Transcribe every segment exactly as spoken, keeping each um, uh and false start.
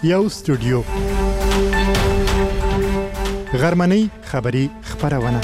یو سټوډیو غرمنۍ خبری خبرونه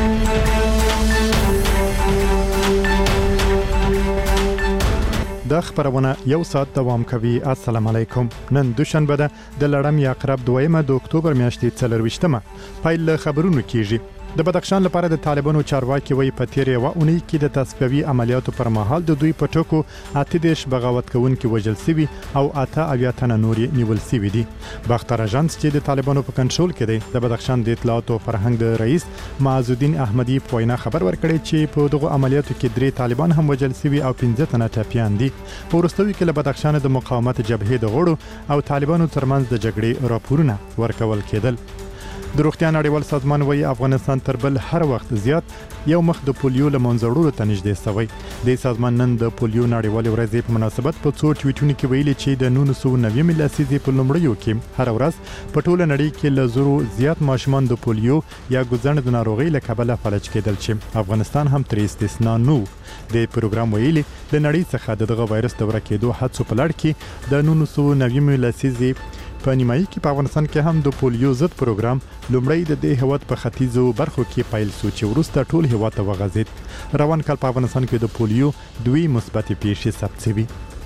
دا خبرونه یو ساعت دوام کوي. السلام علیکم. نن دوشنبه ده د لړم یا عقرب دویمه د اکتوبر میاشتې څلرویشتمه. پیل خبرونه کیږي. د بدخشان لپاره د طالبانو چارواکي وایي په تیرې یوه اونۍ کې د تصفیوي عملیاتو پر مهال د دوی په ټکو اته دېرش بغاوت کوونکي وژل شوي او اته اویا تنه نور نیول شوي دي. باختر اژانس چې د طالبانو په کنټرول کې دی د بدخشان د اطلاعات او فرهنګ د رئیس معز الدین احمدي په وینا خبر ورکړی چې په دغه عملیاتو کې درې طالبان هم وژل شوي او پنځه تنه ټپیان دي. په وروستیو کې له بدخشان د مقاومت جبهې د غړو او طالبانو ترمنځ د جګړې راپورونه ورکول کېدل. د روغتیا نړیوال سازمان وایي افغانستان تر بل هر وخت زیات یو مخ د پولیو له منځوړلو ته نږدې شوی. د سازمان نن د پولیو نړیوال ورځې په مناسبت په څو ټویټونو کې ویلي چې د نولس سوه نوي لسیزې په لومړیو کې هر ورځ په ټوله نړۍ کې له زرو زیات ماشومان د پولیو یا ګوزڼ د ناروغۍ له کبله فلج کېدل چې افغانستان هم تر استثنا نه و. د پروګرام ویلي د نړۍ څخه دغه وایرس د ورکېدو هڅو په لړ کې د نولس سوه نوي لسیزې په نیمایي کې په افغانستان کې هم د پولیو ضد پروګرام لومړی د دې هیواد په ختیځو برخو کې پیل شو چې وروسته ټول هیواد ته وغځېد. روان کال په افغانستان کې د پولیو دوی مثبت پیښې ثبت شوي.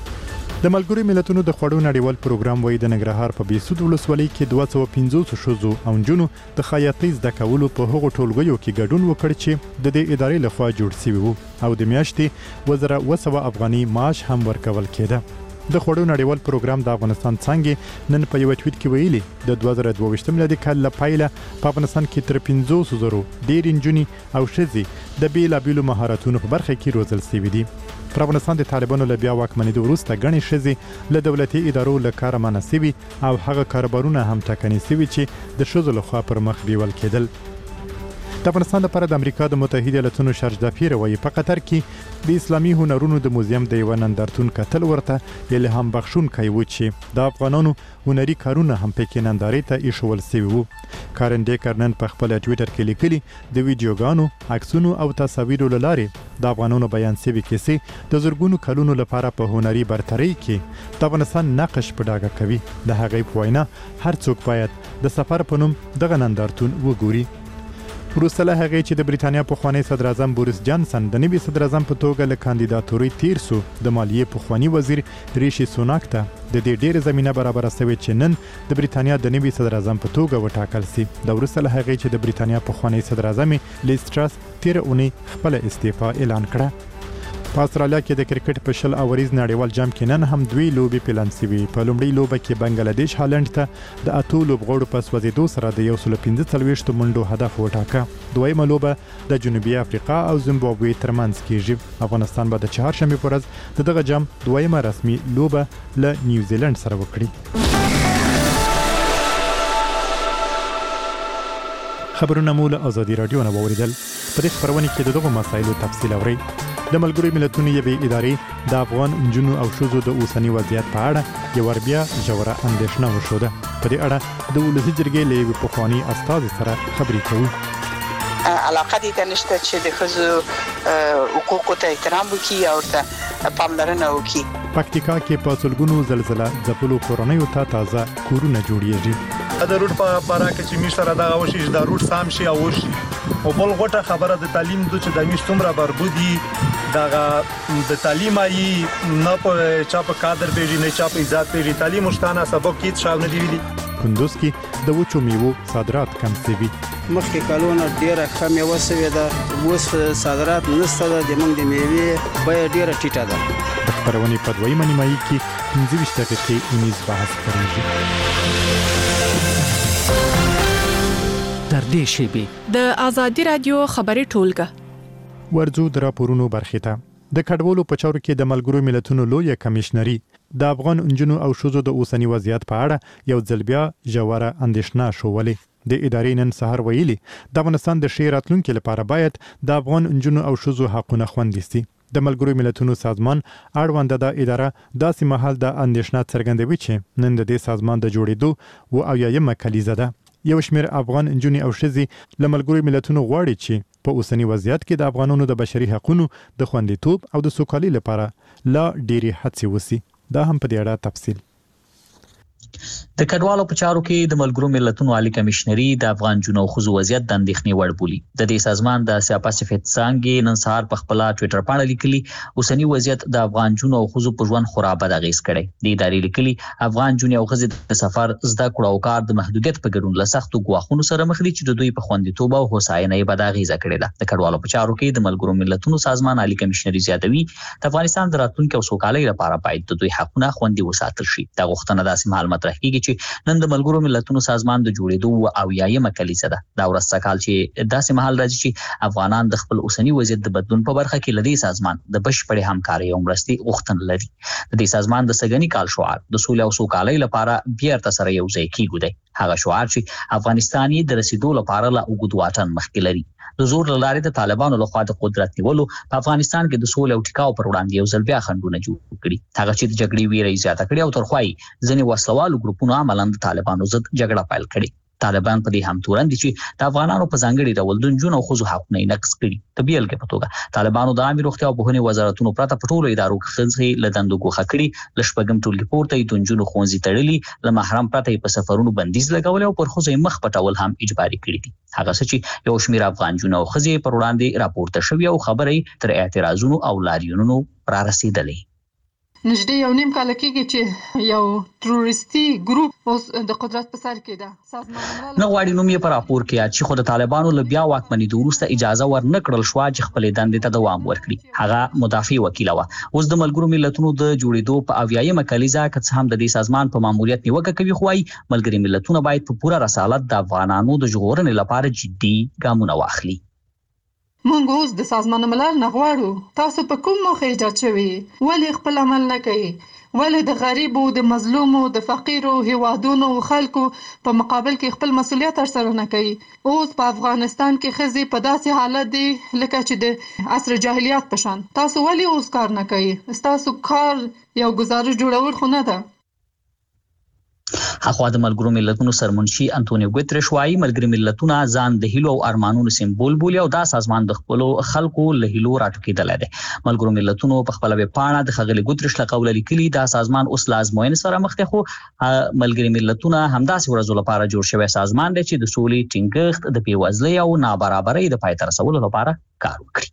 د ملګرو ملتونو د خوړو نړیوال پروګرام وایي د ننګرهار په بیسود ولسوالۍ کې دوه سوه پنځوس ښځو او نجونو د خیاطۍ زده کولو په هغو ټولګیو کې ګډون وکړ چې د دې ادارې لخوا جوړ شوي وو او د میاشتې اووه زره اوه سوه افغاني معاش هم ورکول کېده. د خوړو نړیوال پروګرام د افغانستان څنګه نن په یو ټویټ کې ویلي د دوه زره دوه ویشت میلادي کال له پیله په افغانستان کې تر پنځوس زرو ډېرې نجونې او ښځې د بېلابېلو مهارتونو په برخه کې روزل شوي دي. پر افغانستان د طالبانو له بیا واکمنېدو وروسته ګڼې ښځې له دولتي ادارو له کاره منع شوي او هغه کاروبارونه هم ټاکنې شوي چې د ښځو لخوا پر مخ بیول کېدل. د افغانستان لپاره د امریکا د متحده ایالاتونو شارجه پیر وایي په قطر کې د اسلامي هنرونو د موزیم د یو نندارتون کتل ورته الهام بخښونکی و چې د افغانانو هنري کارونه هم پکې نندارې ته ایښول شوي وو. کارن ډیکر نن په خپل ټویټر کې لیکلي د ویډیوګانو عکسونو او تصاویرو له لارې د افغانانو بیان شوي کیسې د زرګونو کلونو لپاره په هنري برترۍ کې د افغانستان نقش په ډاګه کوي. د هغې په وینا هر څوک باید د سفر په نوم دغه نندارتون وګوري. وروسته له هغې چې د بریتانیا پخوانی صدر اعظم بوریس جانسن د نوي صدر اعظم په توګه له کاندیداتورۍ تیر سو د مالیې پخوانی وزیر ریشي سوناک ته د دې ډېره زمینه برابره شوې چې نن د بریتانیا د نوي صدر اعظم په توګه وټاکل شي. د وروسته له هغې چې د بریتانیا پخوانی صدر اعظم لیز ټرس تیره اونۍ خپل استعفا اعلان کړه. په استرالیا کې د کرکټ په شل اوریز نړیوال جام کې نن هم دوی لوبې پلان شوي. په لومړۍ لوبه کې بنگلاديش هالند ته د اتو لوبغاړو په سوځېدو سره د یو سل پنځه څلوېښت منډو هدف وټاکه. دویمه لوبه د جنوبي افریقا او زیمبابوې ترمنځ کېږي. افغانستان به د چهارشنبې په ورځ د دغه جام دویمه رسمي لوبه له نیوزیلند سره وکړي. خبرونه مو له ازادي رادیو نه واوریدل. په دې خبرونه کې د دغو مسایلو تفصیل اورئ. د ملګرو ملتونو یوې ادارې د افغان نجونو او ښځو د اوسني وضعیت په اړه یو بیا ژوره اندېښنه وښوده. په دې اړه د ولسي جرګې له یوې پخواني استازي سره خبرې کوو. علاقه دې نشته چې د ښځو حقوقو ته احترام وکړي او ته پاملرنه وکړي. پکتیکا کې په سلګونو زلزلہ ځپلو کورنیو ته تازه کورونه جوړیږي. دا روټ په بارا کې چې میشتره دا وشي دا روټ سام شي او وشي او بل غوټه خبره د تعلیم د چې د میش څومره بربودي دا د تعلیم ای نه په چا په کادر پیږي نه چا په عزت پیږي. تعلیم مشتانه سبب کې شاو نه دی ویلي. کندوز کې د وچو میوو صادرات کم شوي. مخکې کلونه ډیره کم یو سوي ده اوس صادرات نشته ده. د موږ د میوې بیه ډیره ټیټه ده. د خبرونې په دویمه نیمایي کې پنځه ویشت دقیقې اونیز بحث کړی. تر دې شیبې د ازادي رادیو خبري ټولګه ورځو د راپورونو برخې ته. د کډوالو په چارو کې د ملګرو ملتونو لویه کمشنري د افغان نجونو او ښځو د اوسني وضعیت په اړه یو ځل بیا ژوره اندېښنه شولې. د ادارې نن سهار ویلي د افغانستان د ښې راتلونکي لپاره باید د افغان نجونو او ښځو حقونه خوندي شي. د ملګرو ملتونو سازمان اړونده د اداره داسې مهال د اندېښنه څرګندوي چې نن د دې سازمان د جوړېدو و اویایمه کلیزه ده. یو شمېر افغان نجونې او ښځې له ملګرو ملتونو غواړي چې په اوسني وضعیت کې د افغانانو د بشري حقوقو د خوندیتوب او د سوکالۍ لپاره لا ډېری هڅې وشي. دا هم په دې اړه تفصیل. د کډوالو په چارو کې د ملګرو ملتونو عالی کمشنري د افغان جنو خزو وضعیت د اندېښنې وړ بولي. د دې سازمان د اسیا پاسفیک څانګې نن سهار په خپل ټوئیټر باندې لیکلي اوسنی وضعیت د افغان جنو خزو په ژوند خورا بد اغیز کړي. د ادارې لیکلي افغان جنو او خزو د سفر زده کړو او کار د محدودیت په ګډون له سختو ګواښونو سره مخ دي چې د دوی په خوندیتوب او هوساینه یې بد اغیز کړي ده. د کډوالو په چارو کې د ملګرو ملتونو سازمان عالی کمشنري زیاتوي د افغانستان د راتلونکي او سوکالۍ لپاره باید د دوی حقونه خوندي وساتل شي. دا غوښتنه داسې مهال مطرح کیږي چې نن د ملګرو ملتونو سازمان د جوړېدو او یایمه کلیسه ده. دا ورځ کال چې داسې مهال راځي چې افغانان د خپل اوسنی وضعیت د بدلون په برخه کې لدی سازمان د بشپړې همکاري او مرستې غوښتنه لري. د دې سازمان د سګنی کال شعار د سولې او سوکالۍ لپاره بیرته سره یو ځای کیږي. هغه شعار چې افغانستان یې د رسیدو لپاره لا اوږد واټن مخکې لري. د زور لارې د طالبانو لخوا د قدرت نیولو په افغانستان کې د سولې او ټیکاو پر وړاندې یو ځل بیا خنډونه جوړ کړي. هغه چې د جګړې ویره زیاته کړي او ترخوای ځینې وسلوالو ګروپونو عملاً د طالبانو ضد جګړه پیل کړي. طالبان په دې هم تورن دي چې د افغانانو په ځانګړي ډول د جنونو او خزو حقونه یې نقض کړي. د بیلګې په توګه طالبانو د عامه روغتیا او پوهنې وزارتونو پرته په ټولو ادارو کې خزې له دندو ګوښه کړي. له شپږم ټولګي پورته یې د جنونو ښوونځي تړلي، له محرم پرته یې په سفرونو بندیز لګولی او پر خزو یې مخ پټول هم اجباري کړي دي. هغه څه چې یو شمېر افغان جنونو او خزې پر وړاندې راپورته شوي او خبرې تر اعتراضونو او لاریونونو را رسېدلې. نږدې یو نیم کال کېږي چې یو تروریستي ګروپ اوس د قدرت په سر کې ده. سازمان ملل نه غواړي نوم یې پر راپور کې یاد شي، خو د طالبانو له بیا واکمنېدو وروسته اجازه ورنه کړل شوه چې خپلې دندې ته دوام ورکړي. هغه مدافع وکیله وه. اوس د ملګرو ملتونو د جوړېدو په اویایمه کلیزه که څه هم د دې سازمان په ماموریت نیوکه کوي، خو وايي ملګري ملتونه باید په پوره رسالت د افغانانو د ژغورنې لپاره جدي ګامونه واخلي. مونږ اوس د سازمان ملل نه غواړو تاسو په کوم موخه ایجاد شوي، ولې خپل عمل نه کوي، ولې د غریبو، د مظلومو، د فقیرو هیوادونو خلکو په مقابل کې خپل مسؤلیت ترسره نه کوي. اوس په افغانستان کې ښځې په داسې حالت دي لکه چې د عصر جاهلیت په شان. تاسو ولې اوس کار نه کوي؟ ستاسو کار یو گزارش جوړول خو نه ده. اخوا د ملګرو ملتونو سرمنشي انټونیو ګوتریش وايي ملګري ملتونه ځان د هیلو او ارمانونو سمبول بولي او دا سازمان د خپل خلکو له هیلو راټوکېدل دي. ملګرو ملتونو په خپل ویب پاڼه د خغلی ګوتریش له قوله لیکلي دا سازمان اوس لازموین سره مخ دی، خو ملګري ملتونه همداسې ورځو لپاره جوړ شوی سازمان دی چې د سولې ټینګښت، د پیوځلۍ او نابرابرۍ د پای ته رسولو لپاره کار وکړي.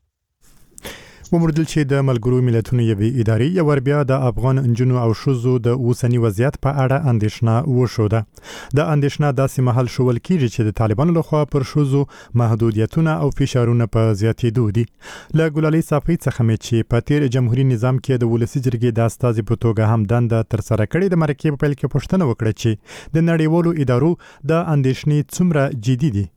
ومردل چې د ملګرو ملتونو یوې ادارې یو ور بیا د افغان نجونو او ښځو د اوسني وضعیت په اړه اندېښنه وښوده. د اندېښنه داسې مهال ښوول کېږي چې د طالبانو لخوا پر ښځو محدودیتونه او فشارونه په زیاتېدو دي. له ګلالۍ صافۍ څخه مې چې په تېر جمهوري نظام کې د ولسي جرګې د استازي په توګه هم دنده ترسره کړې د مرکې په پیل کې پوښتنه وکړه چې د نړیوالو ادارو د اندېښنې څومره جدي دي.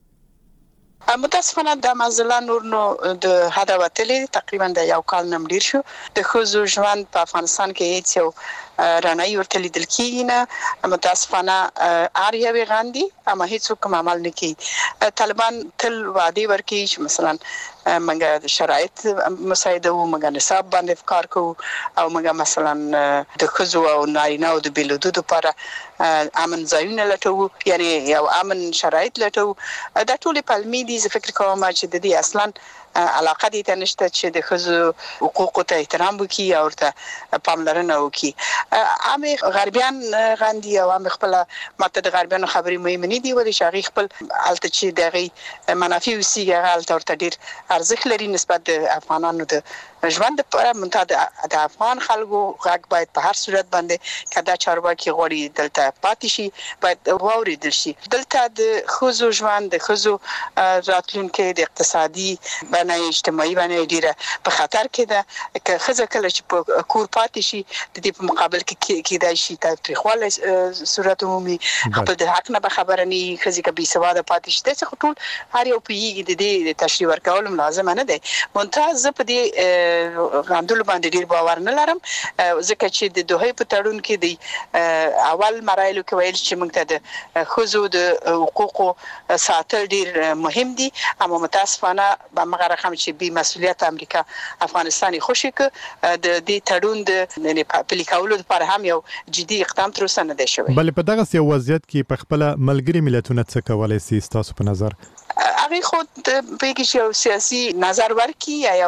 متاسفانه د مزله نور نو د هدا وتلې تقریبا د یو کال نم ډیر شو. د خزو ژوند په افغانستان کې هیڅ یو رانای ورته لیدل کېږي نه. متاسفانه ار یوې غاندي اما هیڅ کوم عمل نه کوي. طالبان تل وعده ورکوي چې مثلا موږ شرایط مساعده وو، موږ نصاب باندې کار کوو او موږ مثلا د خزو او نارینه او د بیلودو لپاره امن ځایونه لټوو، یعنی یو امن شرایط لټوو. دا ټول پلمي دي. زه فکر کوم چې د دې اصلا علاقه دي ته نشته چې د خزو حقوقو ته احترام وکړي او ورته پاملرنه وکړي. عامه غربیان غاندي او عامه خپل ماته د غربیانو خبرې مهمه نه دي، ولې شاغي خپل الته چې دغه منافع وسیږي هغه الته ورته ډیر ارزښت لري نسبت د افغانانو د ژوند لپاره. منتها د افغان خلکو غږ باید په هر صورت باندې کدا چارواکي غوړي دلته پاتې شي، باید واوریدل شي. دلته د خزو ژوند، د خزو راتلونکي، د اقتصادي نه اجتماعي باندې ډیره په خطر کې ده. که خزه کله چې په کور پاتې شي د دې په مقابل کې کېدای شي تاریخواله صورت عمومي خپل د حق نه خبره نه خزه کې بي سواده پاتې شي. دغه ټول هر یو پیږي د دې تشریح ورکول لازم نه دی. ممتاز په دې غاندلو باندې ډیر باور نه لرم، ځکه چې د دوه په تړون کې د اول مراحلو کې ویل چې موږ ته د خزو د حقوقو ساتل ډیر مهم دي، اما متاسفانه به مغه رقم چې بي مسؤلیت امریکا افغانستان خوشي ک د دې تړون د پلي کولو لپاره هم یو جدي اقدام تر اوسه نه دی شوی. بل په دغه یو وضعیت کې په خپل ملګري ملتونه څه کولای شي تاسو په نظر؟ هغه هغه خود بګی چې سیاسي نظر ورکي یا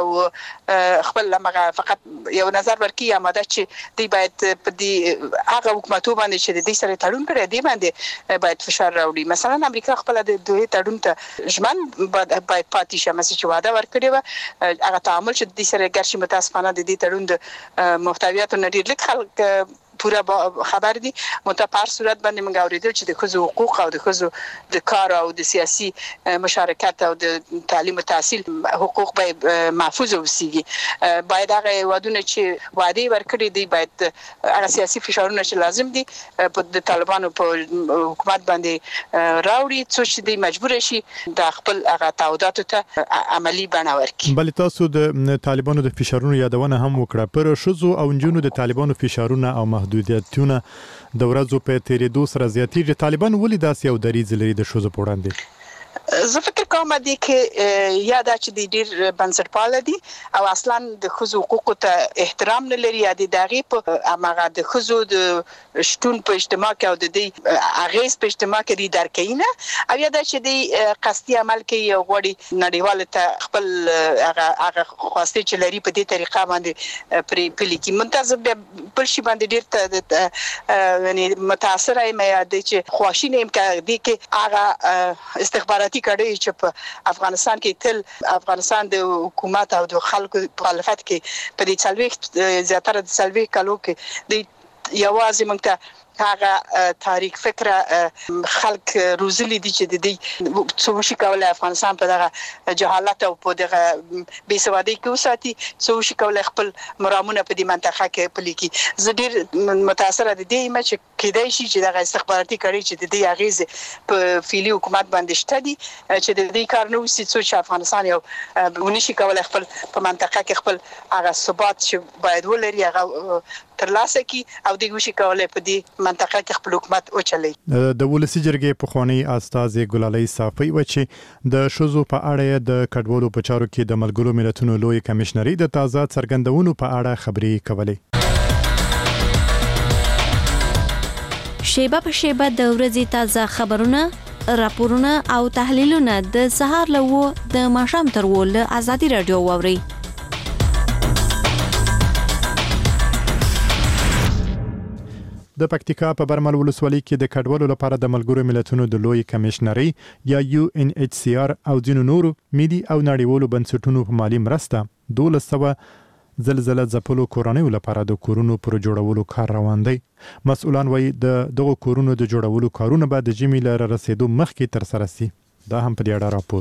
خپل لمغه فقط یو نظر ورکي یا ماده چې دی باید په دې هغه حکومتو باندې چې د دې سره تړون کړی دی باندې باید فشار راوړي. مثلا امریکا خپل د دوی تړون ته ژمن باید پاتې شي، مې چې وعده ورکړي و هغه تعامل چې د دې سره ګرځي متاسفانه د دې تړون د محتویات نه ډیر لږ خلک پورا خبر دي. متپار صورت باندې موږ اوریدل چې د خزو حقوق او د خزو د کار او د سیاسي مشارکت او د تعلیم او تحصیل حقوق به محفوظ وسیږي. باید هغه ودونه چې وعده ورکړي دي باید هغه سیاسي فشارونه چې لازم دي په د طالبانو په حکومت باندې راوړي چې دوی مجبور شي د خپل هغه تعهداتو ته عملی بڼه ورکړي. بل تاسو د طالبانو د فشارونو یادونه هم وکړه. پر شذو او نجونو د طالبانو فشارونه او محدودیتونه د ورځو په تیریدو سره زیاتېږي. طالبان ولې داسې یو دریځ لري د شذو په وړاندې؟ زه فکر کوم دي کې یا دا چې د ډیر بنسټپاله دي او اصلا د خزو حقوقو ته احترام نه لري یا د دغه په امغه د خزو د شتون په اجتماع کې او د دې اغیز په اجتماع کې دی درکینه او یا دا چې د قصدي عمل کې یو غوړي نړیوال ته خپل هغه هغه خواسته چې لري په دې طریقه باندې پرې پلي کې منتظر بل شي باندې ډیر یعنی متاثر یم یا د چې خواشینه یم کې کې هغه استخباراتي کړي چې په افغانستان کې تل افغانستان د حکومت او د خلکو مخالفت کې په دې څلوي زیاتره د څلوي کالو کې د یوازې موږ ته هغه تاریخ فکر خلک روزلي دي چې د دې څو شي کولای افغانستان په دغه جهالت او په دغه بې سوادۍ کې وساتي، څو شي کولای خپل مرامونه په دې منطقه کې پلي کی. زه ډیر متاثر د دې مچ کېدای شي چې دغه استخباراتي کړي چې د دې اغیز په فعلی حکومت باندې شته دي چې د دې کار نو سي څو چې افغانستان یو ونشي کولای خپل په منطقه کې خپل هغه ثبات چې باید ولري هغه ترلاسه کی او د ګوشي کولای په دې منطقه کې خپل حکومت او چلی. د ولسی جرګې په خوانی استاد ګلالۍ صافي و چې د شذو په اړه د کډوالو په چارو کې د ملګرو ملتونو لوی کمشنري د تازه څرګندونو په اړه خبري کولې. شیبه په شیبه د ورځې تازه خبرونه، راپورونه او تحلیلونه د سهار له و د ماښام تر و له ازادي رادیو واوري. د پکتیکا په برمل ولسوالۍ کې د کډوالو لپاره د ملګرو ملتونو د لوی کمشنري یا یو ان ایچ سی آر او ځینو نورو ملي او نړیوالو بنسټونو په مالی مرسته دولس سوه زلزلہ ځپلو کورنیو لپاره د کورونو پر جوړولو کار روان دی. مسؤلان وایي د دغو کورونو د جوړولو کارونه به د ژمي له رسیدو مخکې ترسره شي. دا هم په دې اړه راپور.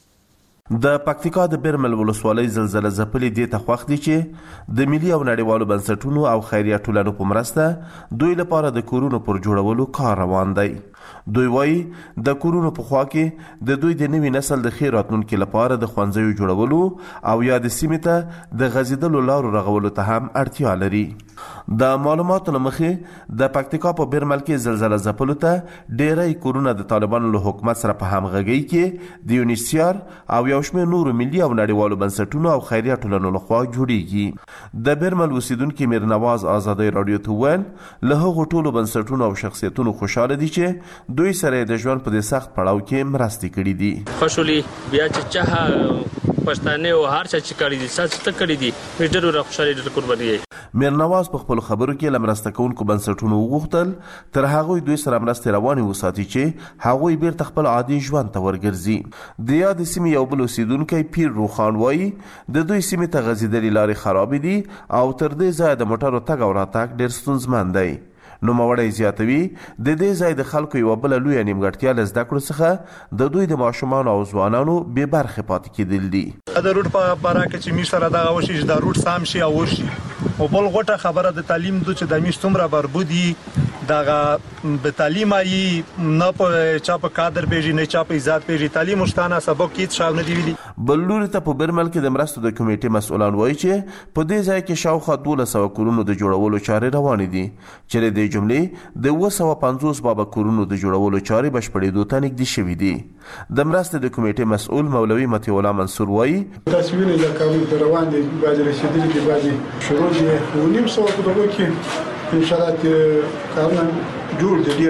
د پکتیکا د برمل ولسوالۍ زلزلہ ځپلې دې ته خوښ دي چې د ملي او نړیوالو بنسټونو او خیریه ټولنو په مرسته دوی لپاره د کورونو پر جوړولو کار روان دی. دوی وایي د کورونو په خوا کې د دوی د نوي نسل د خیر راتلونکي لپاره د ښوونځیو جوړولو او یا د سیمې ته د غځېدلو لارو رغولو ته هم اړتیا لري. د معلوماتو له مخې د پکتیکا په برمل کې زلزلہ ځپلو ته ډېری کورونه د طالبانو له حکومت سره په همغږۍ کې د یونیسیار او یو شمېر نورو ملي او نړیوالو بنسټونو او خیریه ټولنو لخوا جوړیږي. د برمل اوسیدونکي میرنواز آزادۍ راډیو ته وویل له هغو ټولو بنسټونو او شخصیتونو خوشحاله دي چې دوی سره د ژوند په دې سخت پړاو کې مرستې کړې دي. خوشحالي بیا چې چا پښتانه او هر څه چې کړی دي څه څه کړی دي ډېر خوشحالي ډېر قرباني. میرنواز په خپل خبرو کې لمرسته کوونکو بنسټونو وغوښتل تر هغه دوی سره مرستې روانې وساتي چې هغه بیرته خپل عادي ژوند ته ورګرځي. د یاد سیمې یو بل اوسیدونکی پیر روخان وایي د دوی سیمې ته غځېدلې لارې خرابې دي او تر دې ځایه د موټرو تګ او راتګ ډېر ستونزمن دی. نوموړی زیاتوي د دې ځای د خلکو یوه بله لویه نیمګړتیا له زده کړو څخه د دوی د ماشومانو او ځوانانو بې برخې پاتې کېدل دي. د روډ په باره کې چې موږ سره دغه وشي چې د روډ سام شي او وشي او بل غوټه خبره د تعلیم دو چې د موږ څومره بربودي دغه به تعلیم ای نه په چا په کادر پیژي نه چا په عزت پیژي تعلیم مشتانه سبق کې څه نه دی ویلي. بل لوري ته په برمل کې د مرستو د کمیټې مسؤلان وایي چې په دې ځای کې شاوخوا دولس سوه کورونو د جوړولو چارې روانې دي چې د دې جملې د اوه سوه پنځوس بابا کورونو د جوړولو چارې بشپړېدو ته نږدې شوي دي. د مرستې د کمیټې مسؤل مولوي مطیع الله منصور وایي تصویر د کارونو روان دي بعضې رسېدلي دي بعضې شروع دي اوه نیم سوه په دغو کې ان شاء الله کارونه جوړ دي ډېر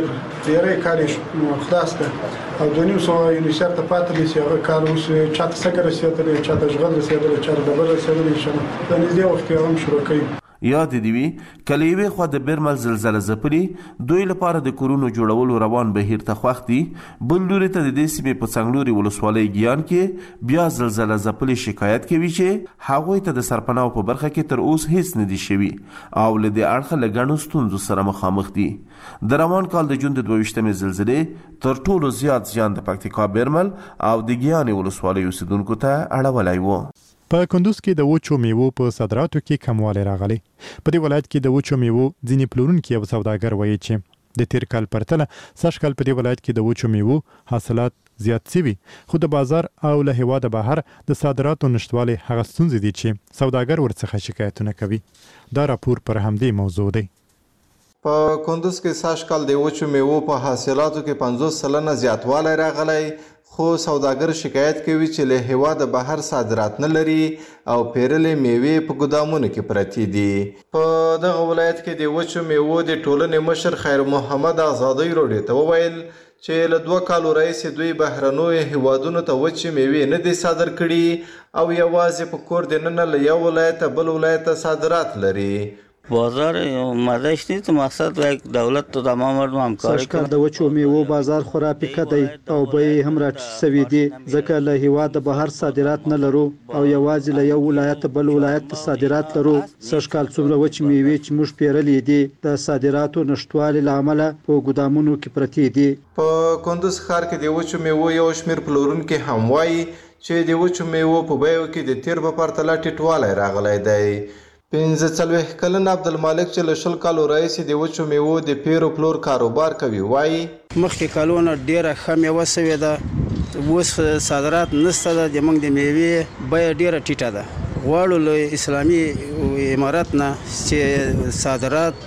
ډیری کار یې خلاص کړ او د نیو سو یونیسر ته پاتې دي چې هغه کار اوس چاته څنګه رسېدلی چاته ژغل رسېدلی چاته ډبل رسېدلی شنه د نږدې وخت کې هم شروع کوي. یاد دی وی کله یوې خوا د بیرمل زلزلہ ځپلي دوی لپاره د کورونو جوړولو روان بهیر ته خوښ دي، بل لوري ته د دې سیمې په څنګلوري ولسوالۍ ګیان کې بیا زلزلہ ځپلي شکایت کوي چې هغوی ته د سرپناه په برخه کې تر اوس هیڅ نه دي شوي او له دې اړخه له ګڼو ستونزو سره مخامخ دي. د روان کال د جون د دوه ویشتمې زلزلې تر ټولو زیات زیان د پکتیکا بیرمل او د ګیان ولسوالۍ اوسیدونکو ته اړولی و. په کندوز کې د وچو میوو په صادراتو کې کموالی راغلی. په دې ولایت کې د وچو میوو ځینې پلورونکي او سوداګر وایي چې د تیر کال پرتله سږ کال په دې ولایت کې د وچو میوو حاصلات زیات شوي، خو د بازار او له هیواده بهر د صادراتو نشتوالی هغه ستونزې دي چې سوداګر ورڅخه شکایتونه کوي. دا راپور پر همدې موضوع دی. په کندوز کې سږ کال د وچو میوو په حاصلاتو کې پنځوس سلنه زیاتوالی راغلی، خو سوداګر شکایت کوي چې له هیواده بهر صادرات نه لري او پیرلې میوې په ګدامونو کې پرتې دي. په دغه ولایت کې د وچو میوو د ټولنې مشر خیر محمد آزادی روډي ته وویل چې له دوه کالو راهیسې دوی بهرنیو هیوادونو ته وچې میوې نه دي صادر کړي او یوازې په کور دننه له یو ولایته بل ولایت ته صادرات لري. بازار مدش نیست، مقصد یک دولت تو تمام مردم همکاری کنه. د وچو میوو بازار خورا پیکه دی او بیې هم راټیټې سوي دي ځکه له هیواده بهر صادرات نه لرو او یوازې له یو ولایت بل ولایت ته صادرات لرو. سږ کال څومره وچې میوې چې موږ پیرلې دي د صادراتو نشتوالي له امله په ګدامونو کې پرتې دي. په کندوز ښار کې د وچو میوو یو شمېر پلورونکي هم وایي چې د وچو میوو په بیو کې د تیر په پرتله ټیټوالی راغلی دی. پنځه څلوېښت کلن عبدالمالک چې له شل کالو راهیسې د وچو میوو د پیر او پلور کاروبار کوي وایي مخکې کلونه ډېره ښه میوه سوې ده، اوس صادرات نشته ده، زموږ د میوې بیه ډېره ټیټه ده. غواړو له اسلامي امارت نه چې صادرات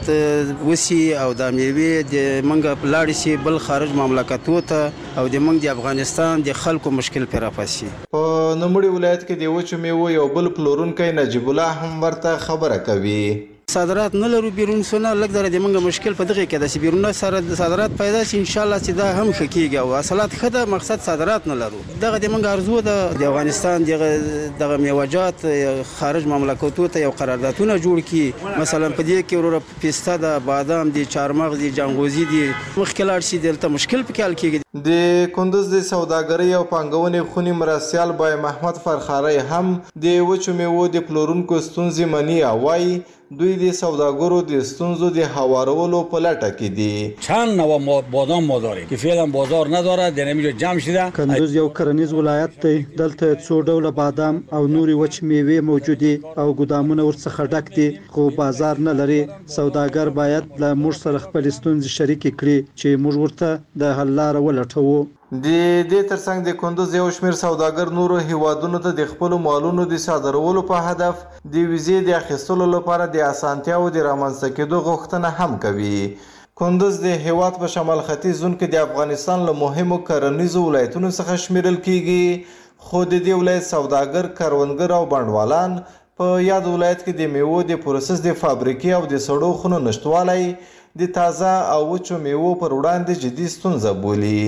وشي او د میوې د موږ لاړې شي بل خارج مملکتو ته او د موږ د افغانستان د خلکو مشکل پرې رافاسي. په نوموړي ولایت کې د وچو میوو یو بل پلورونکی نجیب الله هم ورته خبره کوي. صادرات نه لرو بیرون سونه لږ دره د موږ مشکل په دغه کې ده چې بیرون سره صادرات پیدا شي ان شاء الله چې دا هم ښه کیږي او اصلات ښه ده، مقصد صادرات نه لرو. دغه د موږ ارزو ده د افغانستان دغه دغه میوجات خارج مملکتو ته یو قراردادونه جوړ کړي، مثلا په دې کې وروره پیسته ده، بادام دي، چارمغز دي، جانغوزي دي، مخکې لاړ شي دلته مشکل پکې حل کیږي. د کندوز د سوداګرۍ او پانګونې خونی مرستیال بای محمد فرخاری هم د وچو میوو د پلورونکو ستونزې مني او وایي دوی د سوداګرو د ستونزو د هوارولو په لټه کې دي. چند نوع بادام ما داریم که فعلا بازار نداره، در اینجا جمع شده. کندوز یو کرنیز ولایت دی، دلته څو ډوله بادام او نوري وچ میوې موجود دي او ګدامونه ورڅخه ډک دي خو بازار نه لري. سوداګر باید له موږ سره خپل ستونزې شریکې کړي چې موږ ورته د حل لاره ولټوو. د دې ترڅنګ د کندوز یو شمېر سوداګر نورو هیوادونو ته د خپلو مالونو د صادرولو په هدف د ویزې د اخیستلو لپاره د اسانتیاو د رامنځته کېدو غوښتنه هم کوي. کندوز د هیواد په شمال ختیځ زون کې د افغانستان له مهمو کرنیزو ولایتونو څخه شمیرل کیږي، خو د دې ولایت سوداګر، کروندګر او بڼوالان په یاد ولایت کې د میوو د پروسس د فابریکې او د سړو خونو نشتوالی د تازه او وچو میوو پر وړاندې جدي ستونزه بولي.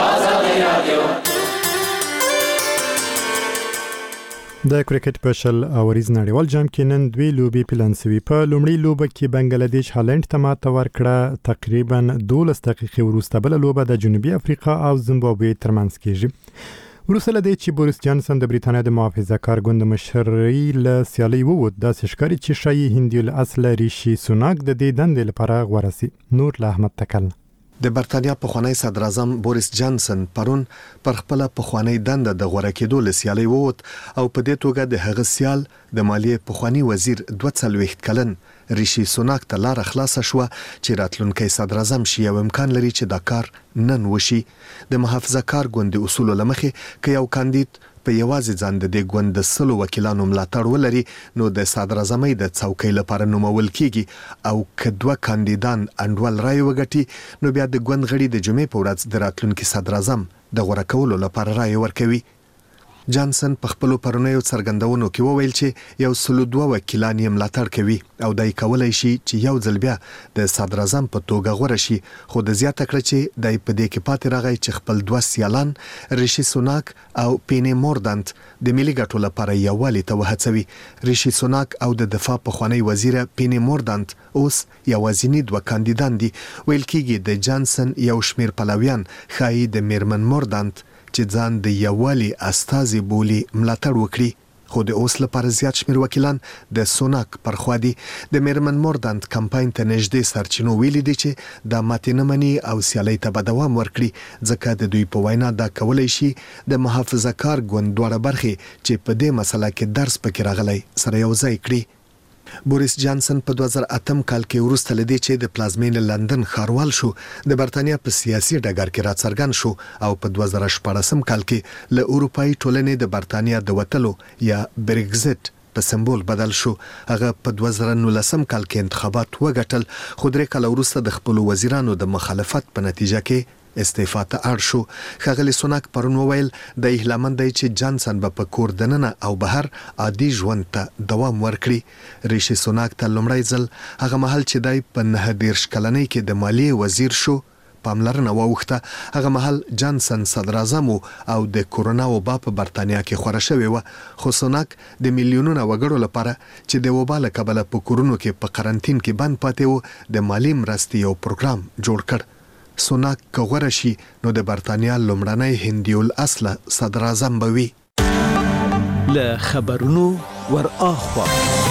د کرکټ په شل اوریز نړیوال جام کې نن دوی لوبې پلان شوي. په لومړۍ لوبه کې بنگلاديش هالند ته ماته ورکړه، تقریبا دولس دقیقې وروسته بله لوبه د جنوبي افریقا او زیمبابوې ترمنځ کیږي. وروسته له دې چې بوریس جانسن د بریتانیا د محافظه کار ګوند مشري له سیالۍ ووت، داسې ښکاري چې ښایي هندي الاصله ریشي سوناک د دې دندې لپاره غوره سي. نور له احمد تکل. د برتانیا پخوانی صدر اعظم بوریس جانسن پرون پر خپل پخوانی دنده د غوړه کېدو لسیالي ووت او په دې توګه د هغه سیال د مالیې پخوانی وزیر دوه څلوېښت کلن ریشي سوناک ته لاره خلاصه شوه چې راتلونکی صدر اعظم شي او امکان لري چې دا کار نن وشي. د محافظه کار ګوند اصولو له مخې که یو کاندید په یوازې ځان د دې ګوند د سلو وکیلانو ملاتړ ولري نو د صدر اعظمۍ د څوکۍ لپاره نومول کیږي او که دوه کاندیدان انډول رای وګټي نو بیا د ګوند غړي د جمعې په ورځ د راتلونکي صدر اعظم د غوره کولو لپاره رای ورکوي. جانسن په خپل پرونیو څرګندونو کې وویل چې یو سلو دوه وکیلان یې ملاتړ کوي او دای کولای شي چې یو ځل بیا د صدر اعظم په توګه غوړه شي، خو د زیاته کړ چې دای په دې کې پاتې راغی چې خپل دوه سیالان ریشي سوناک او پینی موردانت د ملي ګټو لپاره یووالي ته وهڅوي. ریشي سوناک او د دفاع پخوانی وزیر پینی موردانت اوس یوازینی دوه کاندیدان دي. ویل کېږي د جانسن یو شمیر پلویان ښایي د میرمن موردانت چې ځان د یووالي استازي بولي ملاتړ وکړي، خو د اوس لپاره زیات شمیر وکیلان د سوناک پر خوا دي. د میرمن موردانت کمپاین ته نږدې سرچینو ویلي دي چې دا ماتې نه مني او سیالۍ ته به دوام ورکړي، ځکه د دوی په وینا دا کولی شي د محافظه کار ګوند دواړه برخې چې په دې مسله کې درس پکې راغلی سره یو ځای کړي. بوریس جانسن په دوه زره اتم کال کې وروسته لدی چې د پلازمین لندن ښاروال شو د برتانیا په سیاسي ډګر کې راڅرګند شو او په دوه زره شپږم کال کې له اروپאי ټولنې د برتانیا د وتلو یا برګزټ په سمبول بدل شو. هغه په دوه زره نولسم کال کې انتخابات وګټل، خو درې کال وروسته د خپل وزیرانو د مخالفت په نتیجه کې استعفا ته اړ شو. ښاغلي سوناک پرون وویل د هیلمن دی چې جانسن به په کور دننه او بهر عادي ژوند ته دوام ورکړي. ریشي سوناک ته لومړی ځل هغه مهال چې دی په نهه دېرش کلنۍ کې د مالیې وزیر شو پاملرنه واوښته. هغه مهال جانسن صدر اعظم او د کورونا وبا په برتانیا کې خوره شوې وه، خو سوناک د میلیونونو وګړو لپاره چې د وبا له کبله په کورونو کې په قرنطین کې بند پاتې وو د مالی مرستې یو پروګرام جوړ کړ. سوناک که غوره شي نو د برتانیا لومړنی هندیول اصله صدر اعظم به وي. له خبرونو ور اخوا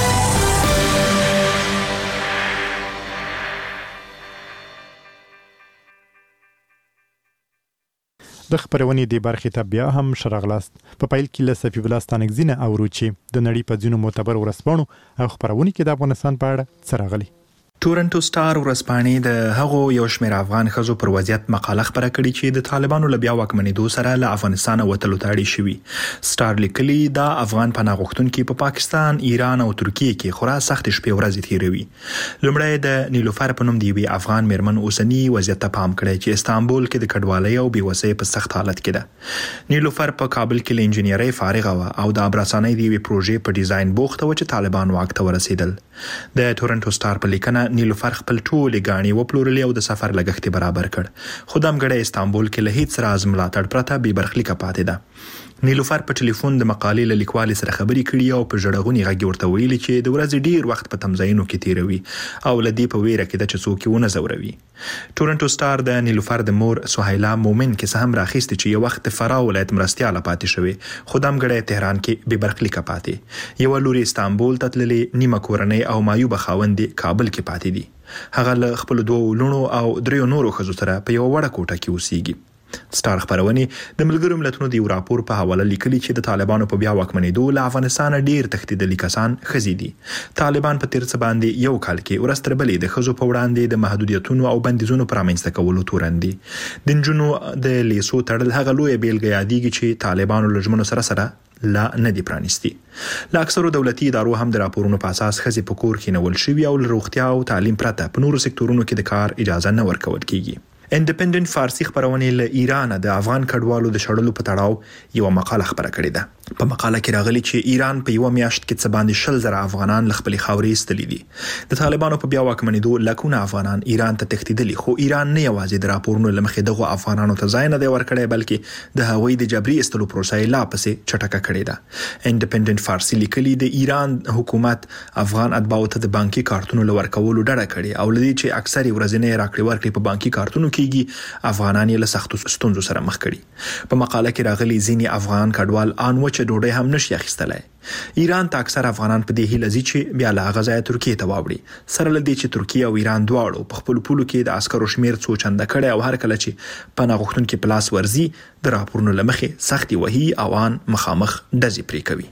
د خبرونې دی برخې ته بیا هم شرغلاست. په پایل کې له صفی الله ستانکزینه اورو چې د نړۍ په ځینو معتبر ورسپانو او خبرونه کې د افغانستان په اړه څه راغلي. تورنټو سټار ورځپاڼې د هغو یو شمېر افغان ښځو پر وضعیت مقاله خپره کړې چې د طالبانو له بیا واکمنېدو سره له افغانستانه وتلو ته اړې شوي. سټار لیکلي دا افغان پناه غوښتونکي په پاکستان، ایران او ترکیه کې خورا سخت شپې ورځې تیروي. لومړی د نیلوفر په نوم د یوې افغان میرمن اوسني وضعیت ته پام کړی چې استانبول کې د کډوالۍ او بېوسۍ په سخت حالت کې ده. نیلوفر په کابل کې له انجینرۍ فارغه وه او د ابراسانۍ د یوې پروژې په ډیزاین بوخته وه چې طالبان واک ته ورسېدل. د تورنټو سټار په لیکنه نیلوفر خپل ټولې ګاڼې وپلورلې او د سفر لګښت برابر کړ، خو د همګړی استانبول کې له هیڅ راز ملاتړ پرته بې برخلیکه پاتې ده. نیلوفر په ټلیفون د مقالې له لیکوالې سره خبرې کړي او په ژړغوني غږ ورته ویلي چې د ورځې ډیر وخت په تمځایونو کې تیروي او له دې په ویره کې ده چې څوک یې ونه ځوروي. تورنټو سټار د نیلوفر د مور سهیلا مومن کې څه هم راخیستې چې یو وخت د فراه ولایت مرستیاله پاتې شوې، خو د همګړی تهران کې بې برخلیکه پاتې. یوه لور استانبول ته تللې، نیمه کورنۍ او مایوبه خاوند کابل کې پاتې دي. هغه له خپل دوه لونو او دریو نورو ښځو سره په یو وړه کوټه کې اوسېږي. سټار خبرونې د ملګرو ملتونو د یو راپور په حواله لیکلي چې د طالبانو په بیا واکمنېدو له افغانستانه ډیر تښتېدلي کسان ښځې دي. طالبان په تیر څه باندې یو کال کې ورځ تر بلې د ښځو په وړاندې د محدودیتونو او بندیزونو په رامنځته کولو تورن دي. د نجونو د لیسو تړل هغه لویه بیلګه یادېږي چې طالبانو له ژمنو سره سره لا نه دی پرانیستي. له اکثرو دولتي ادارو هم د راپورونو په اساس ښځې په کور کې نیول شوي او له روغتیا او تعلیم پرته په نورو سکتورونو کې د کار اجازه نه ورکول کیږي. انډیپندنت فارسی خبرونه له ایران د افغان کډوالو د شړلو په تړاو یو مقاله خبره کړې ده. په مقاله کې راغلي چې ایران په یو میاشت کې څه باندې شل زره افغانان له خپل خاورې ایستلي دي. د طالبانو په بیا واکمنېدو لکونه افغانان ایران ته تښتېدلي، خو ایران نه یوازې د راپورونو له مخې دغو افغانانو ته ځای نه دی ورکړی، بلکې د هغوی د جبري ایستلو پروسه یې لا پسې چټکه کړې ده. انډیپندنت فارسی لیکلي د ایران حکومت افغان اتباعو ته د بانکي کارتونو له ورکولو ډډه کړې او لدې چې اکثرې ورځنۍ راکړې ورکړې په بانکي کارتونو کېږي، افغانان یې له سختو ستونزو سره مخ کړي. په مقاله کې راغلي ځینې افغان کډوال ان وچه ډوډۍ هم نشي اخیستلی. ایران ته اکثر افغانان په دې هیله ځي چې بیا له هغه ځایه ترکیې ته واوړي، سره له دې چې ترکیه او ایران دواړو په خپلو پولو کې د عسکرو شمیر څو چنده کړی او هر کله چې پناه غوښتونکي په لاس ورځي د راپورونو له مخې سختې وهي او ان مخامخ ډزې پرې کوي.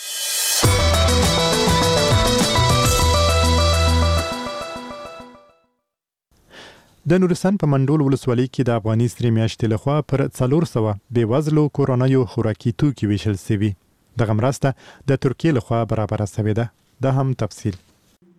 د نورستان په منډول ولسوالۍ کې د افغاني سرې میاشتې لخوا پر څلور سوه بېوزلو کورنیو خوراکي توکي ویشل شوي. دغه مرسته د ترکیې لخوا برابره شوې ده. دا هم تفصیل.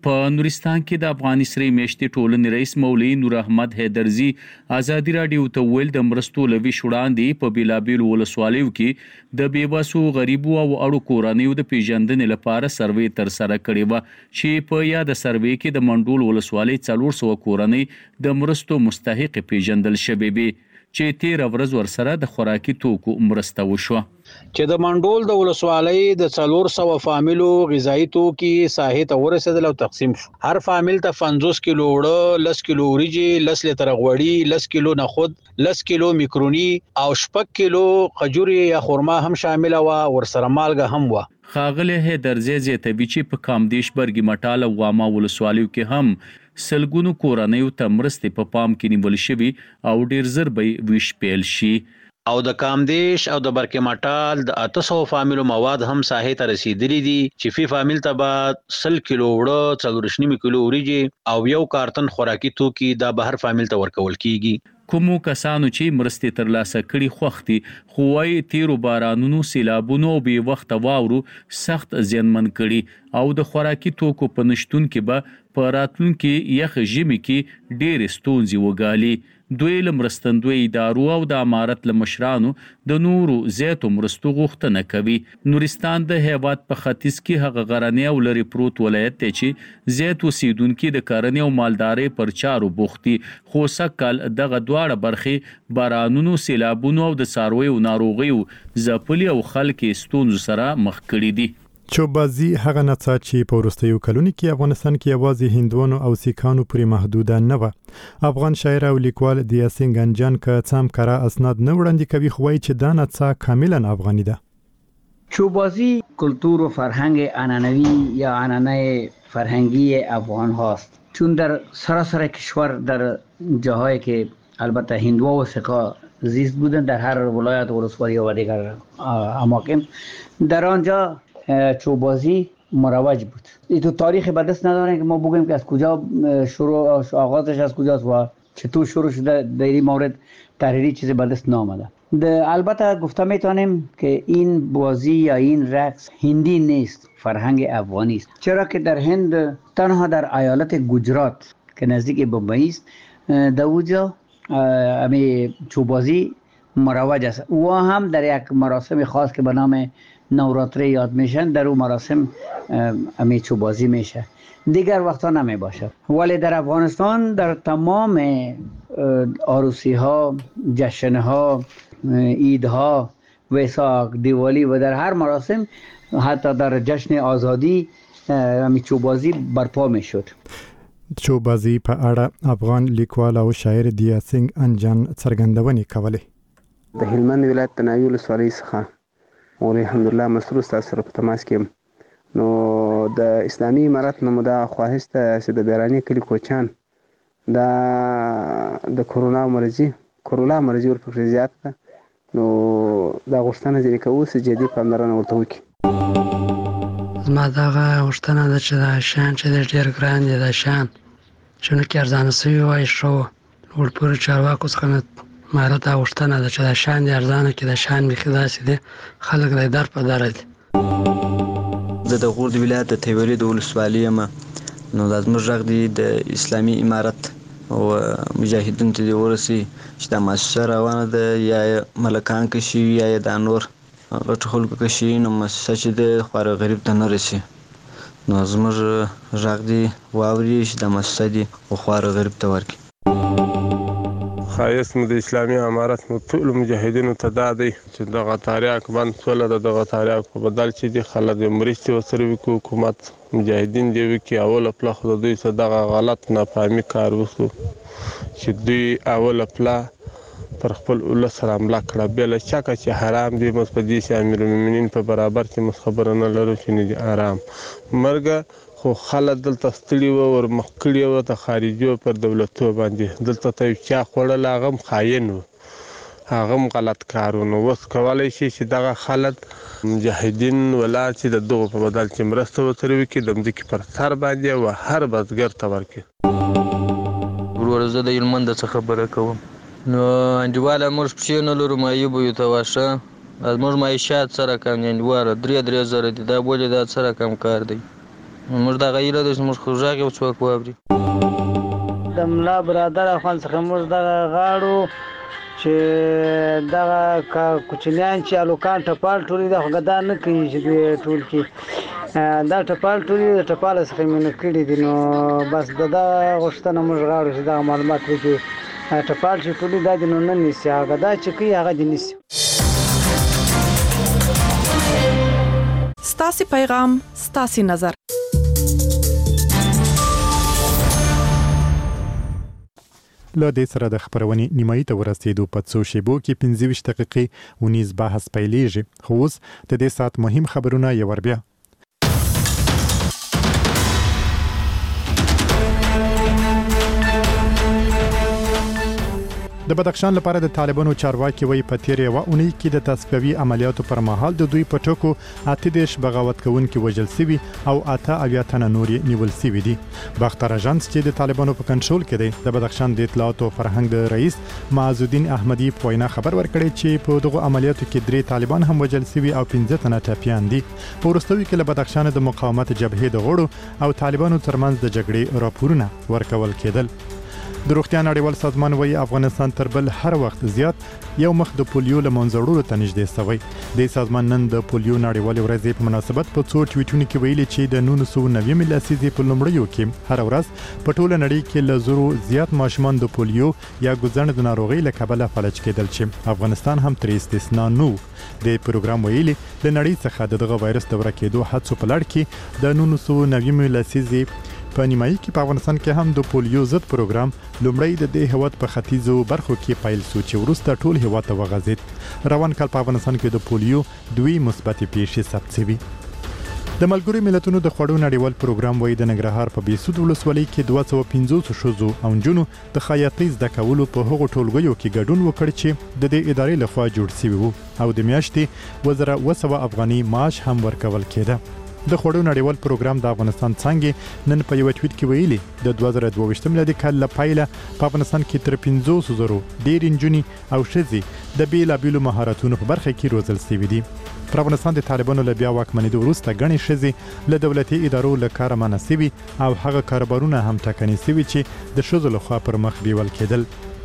په نورستان کې د افغاني سرې میاشتې ټولنې رئیس مولوي نور احمد حیدرزي ازادي راډیو ته ویل د مرستو له ویش وړاندې په بیلابیلو ولسوالیو کې د بېوسو غریبو او اړو کورنیو د پیژندنې لپاره سروې ترسره کړې وه چې په یاده سروې کې د منډول ولسوالۍ څلور سوه کورنۍ د مرستو مستحق پیژندل شوې وې چې تیره ورځ ورسره د خوراکي توکو مرسته وشوه. چې د منډول د ولسوالۍ د څلور سوه فامیلو غذایي توکي ساحې ته ورسېدل او تقسیم شو. هر فامیل ته پنځوس کیلو اوړه، لس کیلو وریجې، لس لیتره غوړي، لس کیلو نخود، لس کیلو میکروني او شپږ کیلو خجورې یا خرما هم شامل وه، ورسره مالګه هم وه. ښاغلی حیدرزي زیاتوي چې په کامدیش برګي مټال او واما ولسوالیو کې هم سلګونو کورنیو ته مرستې په پام کې نیول شوي او ډیر زر به ویش پیل شي. او د کامدیش او د برکې مټال د اته سوه فامیلو مواد هم ساحې ته رسیدلي دي چې فی فامیل ته به سل کیلو اوړه، څلور نیم کیلو وریجې او یو کارتن خوراکي توکي دا به هر فامیل ته ورکول کیږي. کومو کسانو چې مرستې ترلاسه کړي خوښ دي خو وايي تیرو بارانونو، سیلابونو او بې وخته واورو سخت زیانمن کړي او د خوراکي توکو په نشتون کې به په راتلونکي یخ ژمي کې ډېرې ستونزې وګالي. دوی له مرستندوی ادارو او د امارت له مشرانو د نورو زیاتو مرستو غوښتنه کوي. نورستان د هیواد په ختیځ کې هغه غرنی او لرې پروت ولایت دی چې زیات اوسیدونکي د کرنې او مالدارۍ پر چارو بوخت دي، خو سږکال دغه دواړه برخې بارانونو، سیلابونو او د څارویو ناروغیو ځپلي او خلک یې ستونزو سره مخ کړي دي. چوبازي هغه نڅا چې په وروستیو کلونو کې افغانستان کې یوازې هندوانو او سیکانو پورې محدوده نه وه. افغان شاعر او لیکوال دیاسینګ انجان که څه هم کره اسناد نه وړاندې کوي خو وایي چې دا نڅا کاملا افغاني ده. چوبازی کلتور و فرهنگ عنعنوی یا عنعنه فرهنگی افغان هاست، چون در سراسر کشور در جاهایی که البته هندوها و سیکا زیست بودن در هر ولایت و ولسوالی و دیگر اماکن در آنجا چوبازی مروج بود. این تو تاریخ به دست نداریم که ما بگیم که از کجا شروع آغازش از کجاست و چطور شروع شده. در این مورد تحریری چیزی به دست نامده. البته گفته میتونیم که این بازی یا این رقص هندی نیست، فرهنگ افغانی است، چرا که در هند تنها در ایالت گجرات که نزدیک بمبئی است در اونجا امی چوبازی مروج است و هم در یک مراسم خاص که به نام نوراتری یاد میشن در اون مراسم امی چوبازی میشه، دیگر وقتا نمی باشه. ولی در افغانستان در تمام عروسی ها، جشن ها، عید ها، ویساک، دیوالی و در هر مراسم حتی در جشن آزادی امی چوبازی برپا میشد. چوبازی په اړه افغان لیکوال او شاعر دیاسینګ انجان څرګندونې کولې. د هلمند ولایت د ناوې ولسوالۍ څخه او الحمدلله مسرور تاسو سره په تماس کې نو د اسلامي امارت نه مو دا خواهش ته چې د بیرانی کلی کوچان دا د کرونا مرضی کرونا مرضی ورپکې زیات ده نو دا غوښتنه ځینې کوو چې جدي پاملرنه ورته وکړي. زما دغه غوښتنه ده چې دا شیان چې دی ډېر ګران دي، دا شیان چې نو کې ارزانه سوي وای ښه وه. لوړپوړو چارواکو څخه مې ماره دا غوښتنه ده چې دا شیان دي ارزانه کړي، دا شیان بیخي داسې دي خلک دی در په دره دي. زه د غور د ولایت د تیوري د ولسوالۍ یم، نو دا زموږ غږ دی د اسلامي امارت او مجاهدینو ته دې ورسي چې دا مؤسسه روانه ده، یا یې ملکان که شي یا یې دا نور غټو خلکو که شي، نو مؤسسه چې د خواره غریب ته نه رسي. نو زموږ غږ دی واوري چې دا مؤسسه دي خو خواره غریب ته ورکړي. خایست مو د اسلامي امارت مو ټولو مجاهدینو ته دا دی چې دغه تاریاک بند سوله د دغه تاریاک په بدل چې دي خلک د مرستې ورسره وکړي، حکومت مجاهدین دې وکړي. اوله پله خو د دوی څه دغه غلط نافهمي کار وکړو چې دوی اوله پله پر خپل ولس سره حمله کړه، بې له شکه چې حرام دي. موږ په دې چې امیرالمؤمنین په برابر کې موږ خبره نه لرو چې نه دي حرام مرګه، خو خلک دلته ستړي وه، ورمخ کړي وه د خارجو پر دولتو باندې. دلته ته یو چا خوړل هغه هم خاین و، هغه هم غلط کار و. نو اوس کولی شي چې دغه خلک مجاهدین ولاړ چې د دغو په بدل کې مرسته ورسره وکړي، د مځکې پر سر باندې او هر بزګر ته ورکړي. وروره زه د هلمند څخه خبره کوم. نو انډیواله موږ پښې نه لرو، معیوبو یو ته واښه زموږ معیشت سره کم دي، انډیواله درې درې زره دي. دا ولې دا سره کم کار دی؟ موږ دغه هیله ده چې موږ خو غږ یو څوک واوري. د ملا برادر افغان څخه موږ دغه غاړو چې دغه کوچنیان چې الوکان ټپال ټولې د غدا نه کوي چې ټول کې دا ټپال ټولې د ټپال څخه مینه کړی دي. نو بس دا غوښتنه موږ غواړو چې دا معلومات وکړي ټپال چې ټولې دا د نو نه نیسي هغه دا چې کوي هغه دي نیسي. ستاسي پیغام ستاسي نظر. له دې سره د خبرونې نیمایي ته ورسېدو په څو شیبو کې پنځه ویشت دقیقې ونیز بحث پیلېږي. خو اوس د دې ساعت مهم خبرونه یو ور بیا. د بدخشان لپاره د طالبانو چارواکي وایي په تیر یوه اونۍ کې د تصفیوي عملیاتو پر مهال د دوی په ټکو اته دېرش بغاوت کوونکي وژل شوي او اته اویا تنه نور نیول شوي دي. باختر اژانس چې د طالبانو په کنټرول کې دی د بدخشان د اطلاعات او فرهنګ د رئیس معز الدین احمدي په وینا خبر ورکړی چې په دغه عملیاتو کې درې طالبان هم وژل شوي او پنځه تنه ټپیان دي. په وروستیو کې له بدخشان د مقاومت جبهې د غړو او طالبانو ترمنځ د جګړې راپورونه ورکول کېدل. د روغتیا نړیوال سازمان وایي افغانستان تر بل هر وخت زیات یو مخ د پولیو له منځوړلو ته نږدې شوی. د سازمان نن د پولیو نړیوال ورځې په مناسبت په څو ټویټونو کې ویلي چې د نولس سوه نوي لسیزې په لومړیو کې هر ورځ په ټوله نړۍ کې له زرو زیات ماشومان د پولیو یا ګوزڼ د ناروغۍ له کبله فلج کېدل چې افغانستان هم تر استثنا نه و. د پروګرام ویلي له نړۍ څخه دغه وایرس د ورکېدو هڅو په لړ کې د نولس سوه نوي لسیزې په نیمایي کې په افغانستان کې هم د پولیو ضد پروګرام لومړی د دې هیواد په ختیځو برخو کې پیل شو چې وروسته ټول هیواد ته وغځېد. روان کال په افغانستان کې د پولیو دوی مثبتې پیښې ثبت شوي. د ملګرو ملتونو د خوړو نړیوال پروګرام وایي د ننګرهار په بیسود ولسوالۍ کې دوه سوه پنځوس ښځو او نجونو د خیاطۍ زده کولو په هغو ټولګیو کې ګډون وکړ چې د دې ادارې لخوا جوړ شوي وو او د میاشتې اووه زره اوه سوه افغاني معاش هم ورکول کېده. د خوړو نړیوال پروګرام د افغانستان څنګه نن په یو ټویټ کې ویلي د دوه زره دوه ویشت میلادي کال له پیله په افغانستان کې تر پنځوس زره ډېر نجونې او ښځې د بیلابیلو مهارتونو په برخه کې روزل شوي دي. پر افغانستان د طالبانو له بیا واکمنېدو وروسته ګڼې ښځې له دولتي ادارو له کاره منع شوي او هغه کاروبارونه هم ټاکنې شوي چې د ښځو لخوا پر مخ بیول کېدل.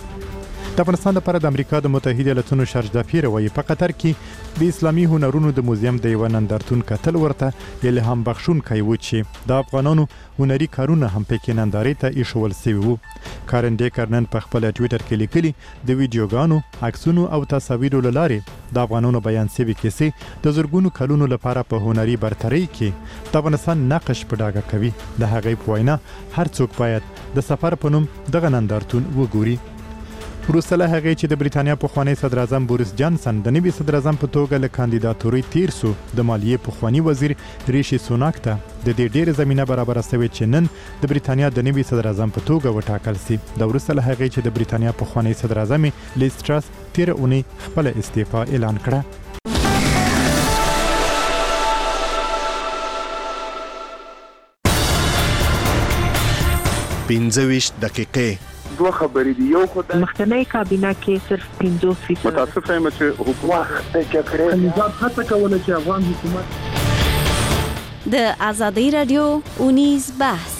د افغانستان لپاره د امریکا د متحده ایالاتونو شارجدا پیر وایي په قطر کې د اسلامي هنرونو د موزیم د یو نندارتون کتل ورته الهام بخښونکی و چې د افغانانو هنري کارونه هم پکې نندارې ته ایښول شوي وو. کارن ډیکر نن په خپل ټویټر کې لیکلي د ویډیوګانو، عکسونو او تصاویرو له لارې د افغانانو بیان شوي کیسې د زرګونو کلونو لپاره په هنري برترۍ کې د افغانستان نقش په ډاګه کوي. د هغې په وینا هر څوک باید د سفر په نوم دغه نندارتون وګوري. وروسته له هغې چې د بریتانیا پخوانی صدر اعظم بوریس جانسن د نوي صدر اعظم په توګه له کاندیداتورۍ تیر سو د مالیې پخوانی وزیر ریشي سوناک ته د دې ډېره زمینه برابره شوې چې نن د بریتانیا د نوي صدر اعظم په توګه وټاکل شي. د وروسته له هغې چې د بریتانیا پخوانی صدر اعظم لیز ټرس تیره اونۍ خپل استعفا اعلان کړه. پنځه ویشت دقیقې دوه خبرې دي. یو خو د مخکنی کابینه کې صرف پنځوس فیصد متاسف یم چې حکومت د جګړې نظام هڅه کوله چې افغان حکومت د ازادي رادیو اونیز بحث.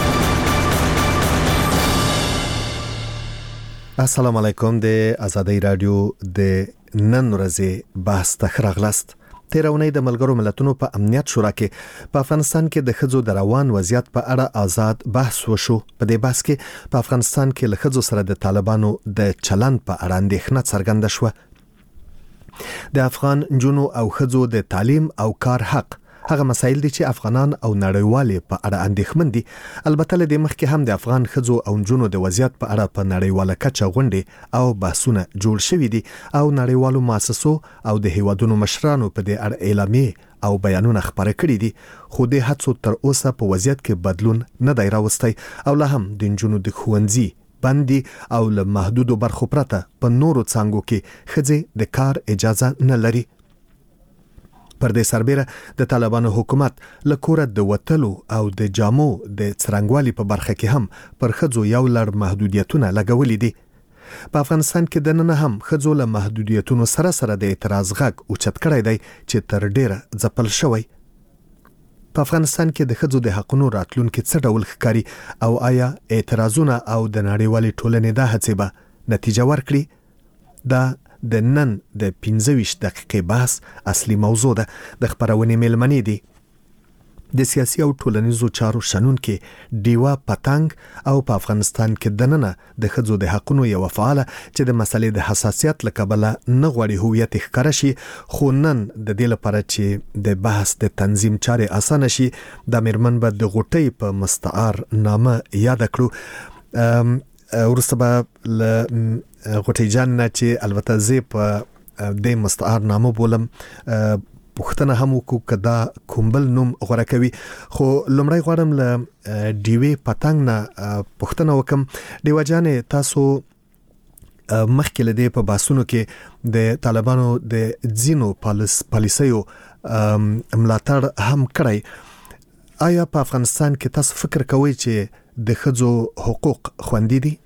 السلام علیکم. د ازادي رادیو د نن ورځې بحث ته راغلاست. تیرونی د ملګرو ملتونو په امنیت شورا کې په افغانستان کې د ښځو د روان وضعیت په اړه آزاد بحث وشو. په دې بحث کې په افغانستان کې له ښځو سره د طالبانو د چلند په اړه اندېښنه څرګنده شوه. د افغان نجونو او ښځو د تعلیم او کار حق هغه مسایل دي چې افغانان او نړیوال په اړه اندېښمن دي. البته له دې مخکې هم د افغان ښځو او نجونو د وضعیت په اړه په نړیواله کچه غونډې او بحثونه جوړ شوي دي او نړیوالو مؤسسو او د هیوادونو مشرانو په دې اړه اعلامیې او بیانونه خپاره کړي دي. خو د هڅو تر اوسه په وضعیت کې بدلون نه دی راوستی او لا هم د نجونو د ښوونځي بندي او له محدودو برخو پرته په نورو څانګو کې ښځې د کار اجازه نه لري. پر دې سربېره د طالبانو حکومت له کوره د وتلو او د جامو د څرنګوالي په برخه کې هم پر ښځو یو لړ محدودیتونه لګولي دي. په افغانستان کې د نن هم ښځو له محدودیتونو سره سره د اعتراض غږ اوچت کړی دی چې تر ډیره ځپل شوی. په په افغانستان کې د ښځو د حقونو راتلونکي څه ډول ښکاري او آیا اعتراضونه او د نړیوالې ټولنې دا هڅې به نتیجه ورکړي؟ دا د نن د پنځه ویشت دقیقې بحث اصلي موضوع ده. د خبرونې میلمنې دي د سیاسي او ټولنیزو چارو شنونکي ډیوا پتنګ او په افغانستان کې دننه د ښځو د حقونو یو فعاله چې د مسلې د حساسیت له کبله نه غواړي هویت ښکاره شي، خو نن د دې لپاره چې د بحث د تنظیم چارې اسانه شي د میرمن به د غوټۍ په مستعار نامه یاد کړو. ورسته به له غوټۍ جان نه چې البته زه په د مستعار نامه بولم پوښتنه هم وکړو که دا کومبل نوم غوره کوي، خو لومړی غواړم له ډیوې پتنګ نه پوښتنه وکم. ډیوه جانې تاسو مخکې له دې په بحثونو کې د طالبانو د ځینو پالیسیو ملاتړ هم کړی، آیا په افغانستان کې تاسو فکر کوئ چې د ښځو حقوق خوندي دي؟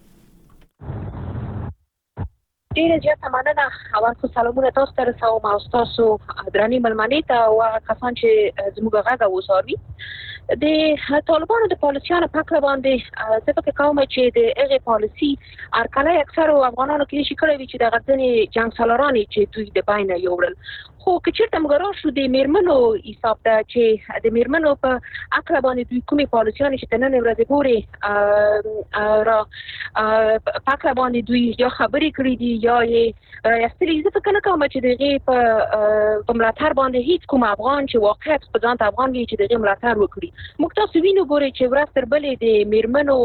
ډیره زیاته مننه. اول خو سلامونه تاسو ته رسوم او تاسو درنې ملمنې ته او هغه کسان چې زموږ غږ اوساري. د طالبانو د پالیسیانو په اړه باندې زه فکر کوم چې د هغې پالیسي هرکلی اکثرو افغانانو کې شي کړی وي چې د غځنې جنګ سالارانې چې دوی د بینه یوړل، خو که چېرته موږ راشو د میرمنو حساب ته چې د میرمنو په اړه باندې دوی کومې پالیسیانې چې تر نننۍ ورځې پورې را په اړه باندې دوی یا خبرې کړې دي یا یې رایستلي، زه فکر نه کوم چې د هغې په ملاتړ باندې هیڅ کوم افغان چې واقعیت په ځان ته افغان وي چې د هغې ملاتړ وکړي. موږ تاسو وینو ګورئ چې ورځ تر بلې د میرمنو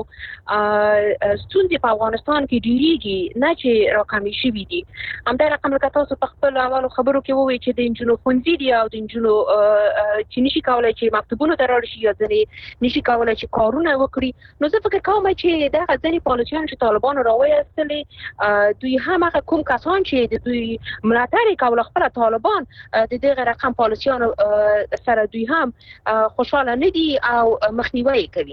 ستونزې په افغانستان کې ډېرېږي نه چې راکمې شوي دي. همدا رقم لکه تاسو په خپلو اولو خبرو کې ووایئ چې د نجونو ښوونځي دي او د نجونو چې نشي کولی چې مکتبونو ته لاړ شي یا ځینې نشي کولی چې کارونه وکړي، نو زه فکر کوم چې دغه ځینې پالیسیان چې طالبانو راوایستلې دوی هم هغه کوم کسان چې د دوی ملاتړ یې کول خپله طالبان د دغه رقم پالیسیانو سره دوی هم خوشحاله نه دي او مخنیوی کوي.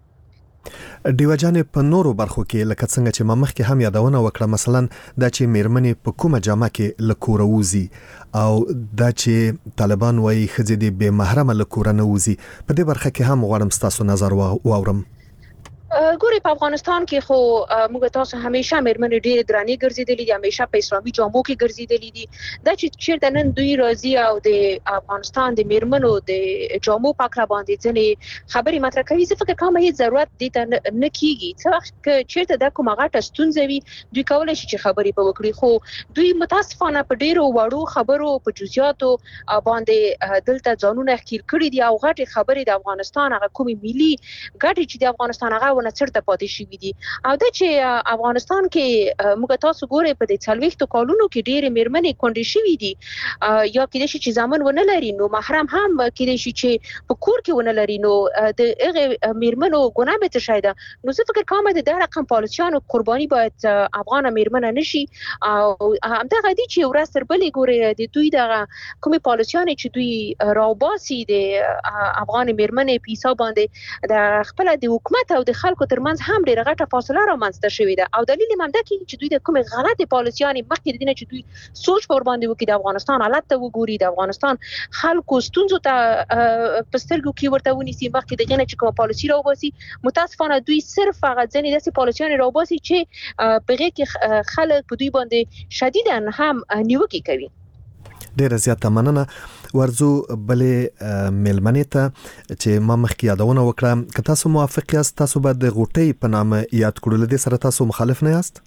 ډیوه جانې په نورو برخو کې لکه څنګه چې ما مخکې هم یادونه وکړه، مثلا دا چې میرمنې په کومه جامه کې له کوره وځي او دا چې طالبان وایي ښځې دې بې محرمه له کوره نه وځي، په دې برخه کې هم غواړم ستاسو نظر واورم. ګوري په افغانستان کې خو موږ تاسو همیشه میرمنې ډېرې درنې ګرځېدلې دي، همیشه په اسلامي جامو کې ګرځېدلې دي. دا چې چېرته نن دوی راځي او د افغانستان د میرمنو د جامو په اړه باندې ځینې خبرې مطرح کوي، زه فکر کوم هېڅ ضرورت دې ته نه کېږي. څه وخت که چېرته دا کومه غټه ستونزه وي دوی کولی شي چې خبرې په وکړي، خو دوی متاسفانه په ډېرو وړو خبرو په جزئیاتو باندې دلته ځانونه ښکیل کړي دي او غټې خبرې د افغانستان هغه کومې ملي ګټې چې د افغانستان هغه ونه چرته پاتې شوي دي. او دا چې افغانستان کې موږ تاسو ګورئ په دې څلوېښتو کالونو کې ډېرې میرمنې کونډې شوي دي، یا کېدای شي چې زامن ونه لري نو محرم هم کېدای شي چې په کور کې ونه لري، نو د هغې میرمنو ګناه به څه شی ده. نو زه فکر کوم د دغه رقم پالیسیانو قرباني باید افغانه میرمنه نه شي او همدغه دي چې ورځ تر بلې ګورئ د دوی دغه کومې پالیسیانې چې دوی راوباسي د افغانې میرمنې په حساب باندې د خپله د حکومت او د خلکو ترمنځ هم ډېره غټه فاصله رامنځته شوې ده. او دلیل یې همدا کېږي چې دوی د کومې غلطې پالیسیانې مخکې د دې نه چې دوی سوچ په ورباندې وکړي، د افغانستان حالت ته وګوري، د افغانستان خلکو ستونزو ته په سترګو کې ورته ونیسي، مخکې د هغې نه چې کومه پالیسي راوباسي. متاسفانه دوی صرف هغه ځینې داسې پالیسیانې راوباسي چې په هغې کې خلک په دوی باندې شدیدا هم نیوکې کوي. ډیره زیاته مننه. ورځو بلې میلمنې ته چې ما مخکې یادونه وکړه، که تاسو موافق یاست تاسو به د غوټۍ په نامه یاد کړو، له دې سره تاسو مخالف نه یاست؟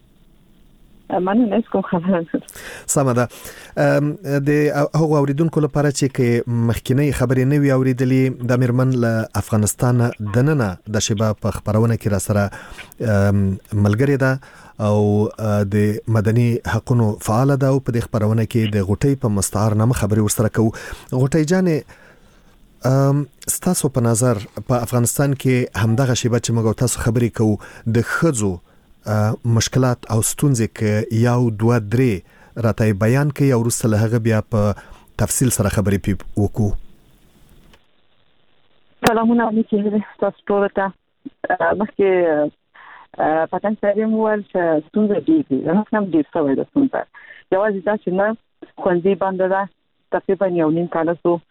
مننه کوم خبره سمه ده. د هغو اوریدونکو لپاره چې کې مخکینی خبرې نه وي اوریدلې، د میرمن له افغانستان دننه د شیبه په خبرونه کې را سره ملګری ده او د مدني حقوقو فعال ده او په دې خبرونه کې د غوټۍ په مستعار نامه خبرې ورسره کوو. غوټۍ جانې ستاسو په نظر په افغانستان کې همدغه شیبه چې موږ تاسو خبرې کوو د ښځو مشکلات او ستونزې کې یو دوه درې راته بیان کوي او وروسته له هغه بیا په تفصیل سره خبرې پې وکړو. سلامونه علیکم تاسو ټول ته. مخکې پتنګ صاحب وویل چې ستونزه ډېرې دي، زه هم ډېر شوی ده ستونزه. یوازې دا چې نه ښوونځي بنده ده، تقریبا یو نیم کاله شو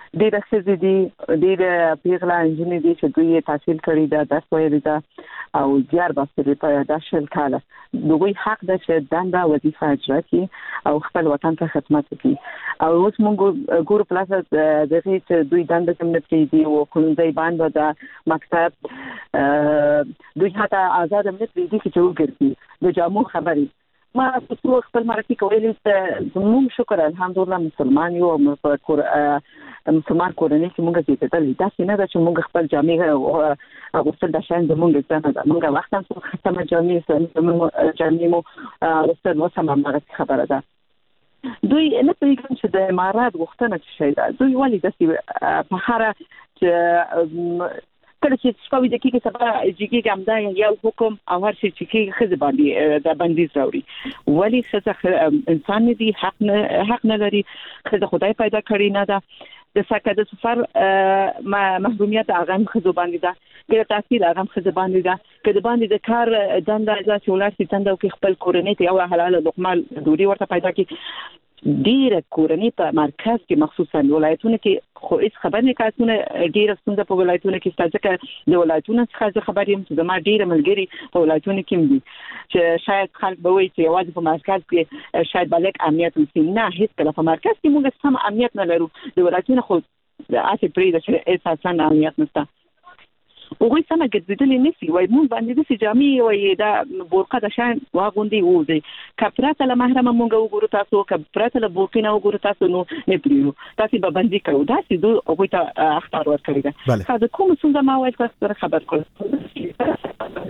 ډېر څه دي ډېر پیغلا انجینری دي چې دوی تحصیل کړی دا درس ویلي دا او زیار باسي په داشل کاله دوی حق ده چې دنده وظیفه اجرا کړي او خپل وطن ته خدمت وکړي او اوس موږ ګورو پلاس د دې چې دوی دنده کوم نه دي او کولای باندې دا مکتب دوی حتی آزاد نه دي چې وګرځي د جامو خبري ما په خپل مرکه کولې چې موږ شکر الحمدلله مسلمان یو په کور مسلمان کورنۍ کې موږ دې ته دا څنګه ده چې موږ خپل جامع غوښتل د شان د موږ ځنه ده موږ وخت هم څو ختمه جامع سره جامع مو غوښتل نو سم ما خبره ده دوی نه پیږم چې د امارات غوښتنه شي دا دوی ولې د په هر چې کله چې شپږ دقیقې سبا جګی ګمدا یو حکم او هر څه چې خزه باندې د بندیز راوړي ولی خزه انسان دي حق نه حق نه لري خزه خدای پیدا کړی نه ده د سکه د سفر محرومیت هغه خزه باندې ده کله تحصیل هغه خزه باندې ده کله باندې د کار دنده ځات ولر چې دنده او خپل کورنۍ ته یو حلال لقمه دوری ورته پیدا کی ډیره کورنۍ په مرکز کې مخصوصا ولایتونو کې خو هیڅ خبر نه کاتونه ډیره ستونزه په ولایتونو کې ستاسو کې د ولایتونو څخه خبرې هم چې ما ډیره ملګری په ولایتونو کې دي چې شاید خلک به وایي چې واځي په مرکز کې شاید بلک امنیت وسی نه هیڅ کله په مرکز کې موږ سم امنیت نه لرو د ولایتونو خو اسې پرې د چې اساسا امنیت نشته وګورئ څنګه ګرځیدلې نسی وای مونږ باندې د سجامي وای دا بورقه د شان واغوندي وځي کپراته له محرم مونږ وګورو تاسو کپراته له بورقینه وګورو تاسو نو نه پریو تاسو به باندې کړو دا چې دوی او ته اختار ورکړي دا دا کوم څنګه ما وایي تاسو خبر کړئ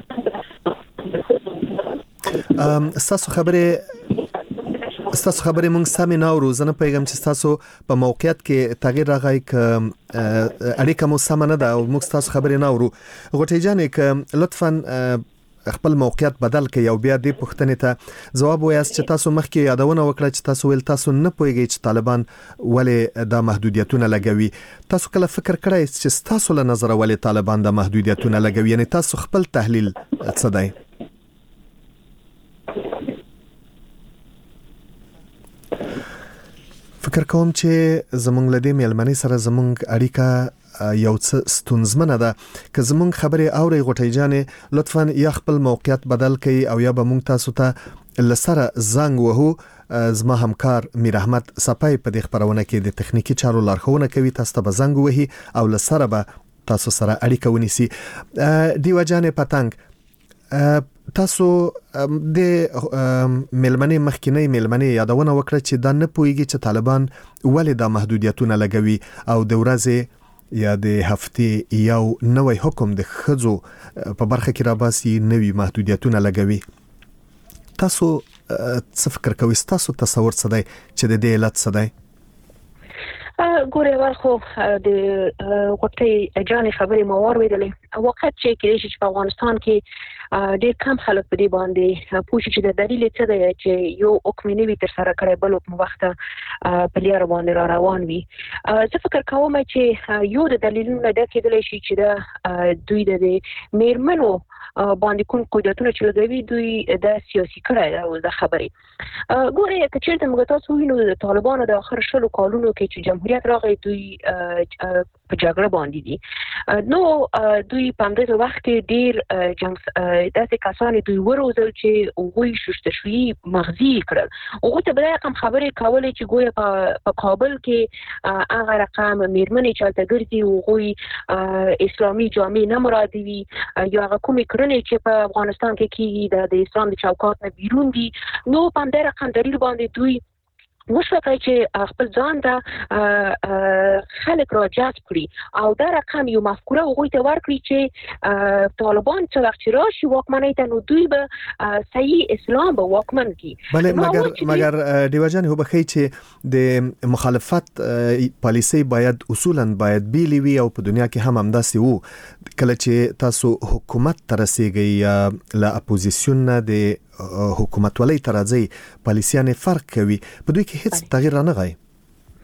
ام تاسو خبره ستاسو خبرې مونږ سمې نه اورو زه نه پوهیږم چې ستاسو په موقعیت کې تغییر راغی که اړیکه مو سمه نه ده او موږ ستاسو خبرې نه اورو غوټۍ جانې که لطفا خپل موقعیت بدل کړئ او بیا دې پوښتنې ته ځواب وایاست چې تاسو مخکې یادونه وکړه چې تاسو ویل تاسو نه پوهیږئ چې طالبان ولې دا محدودیتونه لګوي تاسو کله فکر کړئ چې ستاسو له نظره ولې طالبان دا محدودیتونه لګوي یعنی تاسو خپل تحلیل څه دی فکر کوم چې زمونږ لدې میلمنې سره زمونږ اړیکه یو څه ستونزمنه ده که زمونږ خبرې اوري غوټۍ جانې لطفا یا خپل موقعیت بدل کړئ او یا به مونږ تاسو ته لسره زنګ وهو زما همکار میر احمد صفای په دې خبرونه کې د تخنیکی چارو لارښوونه کوي تاسو ته به زنګ وهي او لسره به تاسو سره اړیکه ونیسي دیو جانې پتنګ تاسو د ملمنې مخکینی ملمنې یادونه وکړه چې دا نه پوهیږي چې طالبان ولې دا محدودیتونه لګوي او د ورځې یا د هفتې یو نوې حکم د ښځو په برخه کې راباسي نوې محدودیتونه لګوي تاسو څه فکر کوئ تاسو تصور څه دی چې د دې علت څه دی ګوره ورخو د غوټۍ جانې خبرې مو واورېدلې وخت چې کېږي چې په افغانستان کې ډېر کم خلک په دې باندې پوښتنه چې د دلیل څه دی چې یو حکم نه وي تر سره کړی بل حکم وخت په لار باندې را روان وي زه فکر کوم چې یو د دلیلونو د کېدل شي چې د دوی د میرمنو باندې کوم قدرتونه چې لګوي دوی د سیاسي کړه او د خبرې ګوره که چیرته موږ تاسو وینو د طالبانو د اخر شلو کالونو کې چې جمهوریت راغی دوی په جګړه باندې دي نو دوی په همدغه وخت کې ډیر جنگ داسې کسان دوی وروزل چې وګوي شوشتشوي مغزي کړل او ته بل رقم خبرې کولې چې ګویا په کابل کې هغه رقم میرمنې چالت ګرځي او وګوي اسلامي جامع نه مراد وي یا هغه کومې کړنې چې په افغانستان کې کیږي د اسلام د چوکاټ نه بیرون دي نو په همدغه رقم دلیل باندې دوی وشوکای چې خپل ځان ته خلک را جذب کړي او دا رقم یو مفکوره وګورئ ته ورکړي چې طالبان چې وخت راشي واکمنۍ ته نو دوی به صحیح اسلام به واکمن کی بله مگر مگر دیوجان هو بخی چې د مخالفت پالیسی باید اصولا باید بیلی وی او په دنیا کې هم همداسې وو کله چې تاسو حکومت ترسيږي یا لا اپوزیسیون نه د حکومت ولې ترځي پالیسیانه فرق کوي په دوی کې هیڅ تغییر نه غي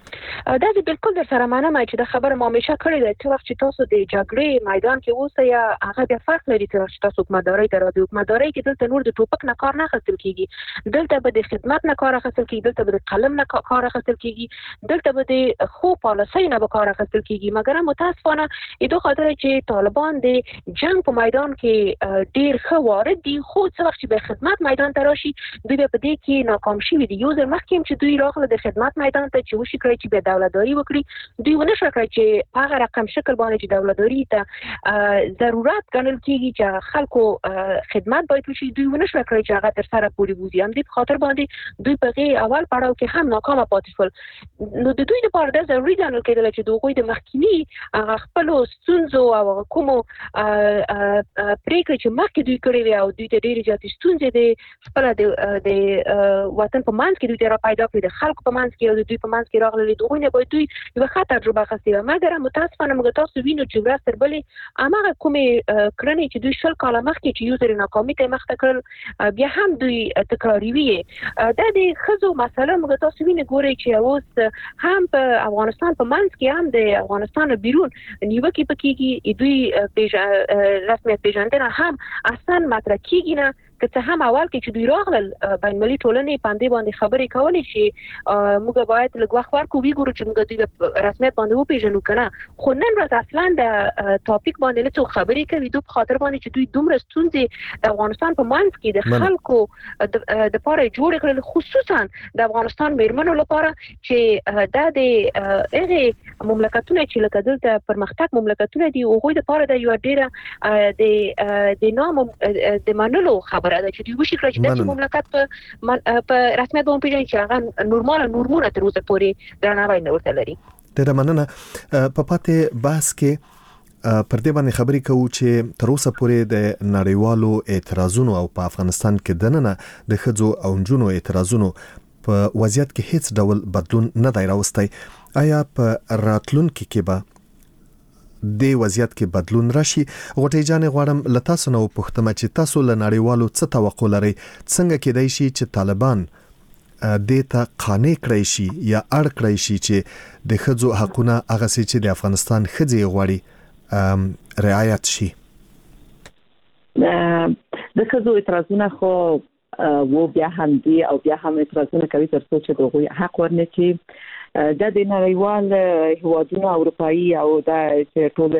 دا چې بالکل در سره منم چې د خبره ما همیشه کړې ده چې وخت چې تاسو د جګړې میدان کې اوسئ یا هغه د فرق لري چې تاسو حکومتداري ته راځي حکومتداري کې دلته نور د ټوپک نه کار نه اخیستل کیږي دلته به د خدمت نه کار اخیستل کیږي دلته به د قلم نه کار اخیستل کیږي دلته به د خو پالیسۍ نه به کار اخیستل کیږي مګر متاسفانه ایدو خاطر چې طالبان د جنگ په میدان کې ډیر ښه وارد دي خو څه وخت چې به خدمت میدان ته راشي دوی به په دې کې ناکام شي دي یو ځل مخکې چې دوی راغله د خدمت میدان ته چې وشي کړی چې به دولتداري وکړي دوی ونه شو کړی چې هغه رقم شکل باندې چې دولتداري ته ضرورت ګڼل کیږي چې خلکو خدمت باید وشي دوی ونه شو کړی چې هغه تر سره پورې بوزي هم دې خاطر باندې دوی په اول پړاو کې هم ناکام پاتې شول نو د دوی لپاره دا ضروري ګڼل کېدل چې دوی د مخکینی هغه خپل ستونزو او کومو پریکړې چې مخکې دوی کړې وي او دوی ته ډېرې زیاتې ستونزې د خپل د وطن په منځ کې دوی ته را پیدا کړي د خلکو په منځ کې او دوی په منځ کې راغلي دوی نه باید دوی یو ښه تجربه اخیستې وي مګر متاسفانه موږ تاسو وینو چې ورځ تر بلې هماغه کومې کړنې چې دوی شل کاله مخکې چې یو ځل ناکامي ته مخ ته کړل بیا هم دوی تکراروي دا د ښځو مسله موږ تاسو وینو ګورئ چې اوس هم په افغانستان په منځ کې هم د افغانستان بیرون نیوکې پکېږي دوی رسمیت پیژندنه هم اصلا مطرح کیږي نه که څه هم اول کې چې دوی راغلل بین المللي ټولنې باندې باندې خبرې کولې چې موږ باید لږ وخت ورکړو وګورو چې موږ دوی رسمیت باندې وپیژنو کنه خو نن ورځ اصلا د ټاپک باندې نه څو خبرې کوي دوی په خاطر باندې چې دوی دومره ستونزې د افغانستان په منځ کې د خلکو د لپاره جوړ کړل خصوصا د افغانستان میرمنو لپاره چې دا د هغه مملکتونه چې لکه دلته پرمختګ مملکتونه دي او غوي د لپاره د یو ډیره د د نام د منلو خبره ده چې دوی وشي کړی چې د مملکت په په رسمیت باندې پیژني چې هغه نورمال نورمونه تر اوسه پورې درناوی نه ورته لري ډېره مننه په پاتې بحث کې پر دې باندې خبرې کوو چې تر اوسه پورې د نړیوالو اعتراضونو او په افغانستان کې دننه د ښځو او نجونو اعتراضونو په وضعیت کې هیڅ ډول بدلون نه دی راوستی آیا په راتلونکي کې به د وضعیت کې بدلون راشي غوټۍ جان غواړم لتا سونه پوښتنه چې تاسو له نړیوالو څه توقع لرئ څنګه کېدای شي چې طالبان د ته قانع کړی شي یا اړ کړی شي چې د ښځو حقونه هغه چې د افغانستان ښځې غواړي رعایت شي د ښځو اعتراضونه خو وو بیا هم دي او بیا هم اعتراضونه کوي تر څو چې دوی حق ورنه چې دا د نړیوال هیوادونو اروپאי او دا چې ټول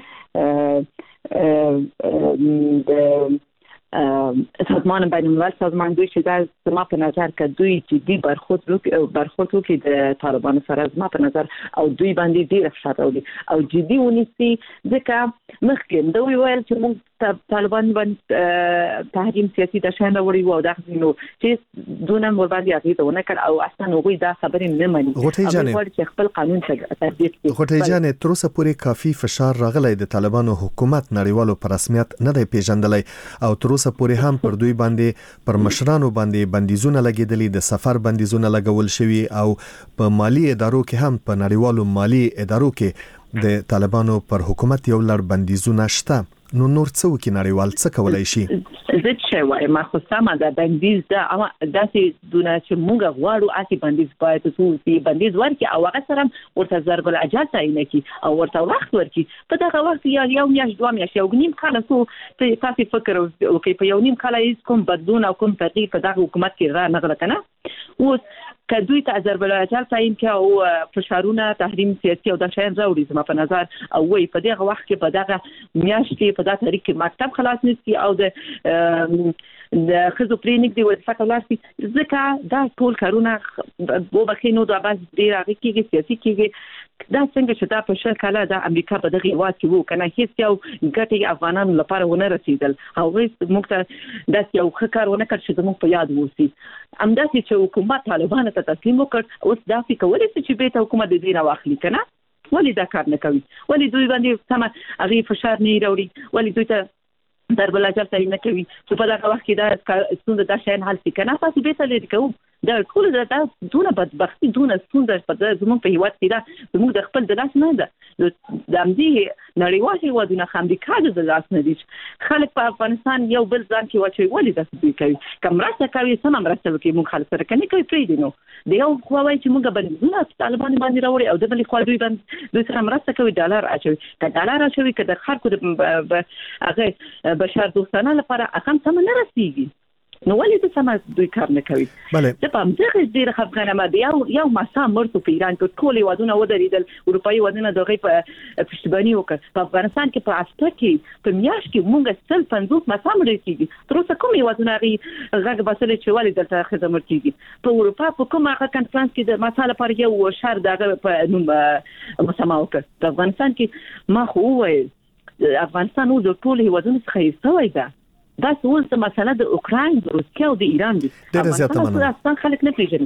د سازمان بین الملل سازمان دوی چې دا زما په نظر کې دوی چې دی برخورد وکړي برخورد وکړي د طالبانو سره زما په نظر او دوی باندې ډیر فشار راوړي او جدي ونیسي ځکه مخکې دوی ویل چې موږ طالبان باندې تحریم سیاسي د شان وړي وو دا نو چې دونه مور باندې اغیزه ونه کړ او اصلا هغه دا خبرې نه مني غوټۍ جانې چې خپل قانون ته تطبیق کړي غوټۍ جانې تر اوسه پورې کافي فشار راغلی د طالبانو حکومت نړیوالو پر رسمیت نه دی پیژندلی او تر اوسه پورې هم پر دوی باندې پر مشرانو باندې بندیزونه لګیدلي د سفر بندیزونه لګول شوي او په مالی ادارو کې هم په نړیوالو مالی ادارو کې د طالبانو پر حکومت یو لړ بندیزونه شته نو نور څه وکړي نړیوال څه کولای شي زه چې وایم خو سمه ده بندیز ده اما داسې دونه چې موږ غواړو اسی بندیز باید څه بندیز ورکړي او هغه سره ورته ضرب الاجل تعیین کړي او ورته وخت ورکړي په دغه وخت یا یو میاشت دوه میاشتې یو نیم کال څو تاسو فکر وکړئ په یو نیم کال هیڅ کوم بدلون او کوم تغییر په دغه حکومت کې را نغله کنه اوس کدوې ته ضرب الاجل تعیین کړي او فشارونه تحریم سیاسي او د شین راوړي زما په نظر او وای په دغه وخت کې په دغه میاشتې په دغه تاریخ کې مکتب خلاص نشي او د د خزو پرینګ دی وظیفه کولای ځکه دا ټول کارونه وو بخینو د باز ډیر هغه کېږي سیاسي کېږي دا څنګه چې دا په شل کاله د امریکا په دغه واک کې وو کنه هیڅ یو ګټي افغانانو لپاره ونه رسیدل او هیڅ موږ ته داس یو خکار ونه کړ چې موږ په یاد ووسی امداسي چې حکومت طالبان ته تسلیم وکړ اوس دا فکر ولې چې به حکومت د دینه واخلي کنه ولې دا کار نه کوي ولې دوی باندې سم هغه فشار نه راوړي ولې دوی ته ضرب الاجل تعیین نه کوي چې په دغه وخت کې دا ستونزه د شین حل کنه تاسو به څه لري کوو دا ټول دا دونه بدبختی دونه ستونزه په زموږ په هیواد کې دا زموږ د خپل د لاس نه ده د همدې نړیوال هیوادونه امریکا د لاس نه دي خلک په افغانستان یو بل ځان کې واچوي ولې داسې دوی کوي که مرسته کوي سمه مرسته وکړي موږ خلک سره کني کوي پرېږدي نو د یو خوا وایي چې موږ بندیزونه طالبان باندې راوړي او د بلې خوا دوی باندې دوی سره مرسته کوي ډالر اچوي که ډالر اچوي که د خلکو د هغه بشر دوستانه لپاره هغه هم سمه نه رسېږي نو ولې د سمه دوی کار نه کوي زه په همدغه ډېره خفګانه یم د یو یو ماسا مړ په ایران کې ټول هېوادونه ودرېدل اروپایي هېوادونه د هغې په پشتیباني وکړه په افغانستان کې په هفته کې په میاشت کې موږ سل پنځوس ماسا مړې کېږي تر اوسه کوم هېوادونه هغې غږ باسلی چې ولې دلته ښځه مړ کېږي په اروپا په کوم هغه کنفرانس کې د ماسا لپاره یو شهر د هغه په نوم مسما وکړه په افغانستان کې ما خو وویل افغانستان اوس د ټولو هېوادونو څخه یې سوی ده دا اوس د مسله د اوکراین د روسیې او د ایران دي ډېره زیاته مننه افغانستان خلک نه پیژني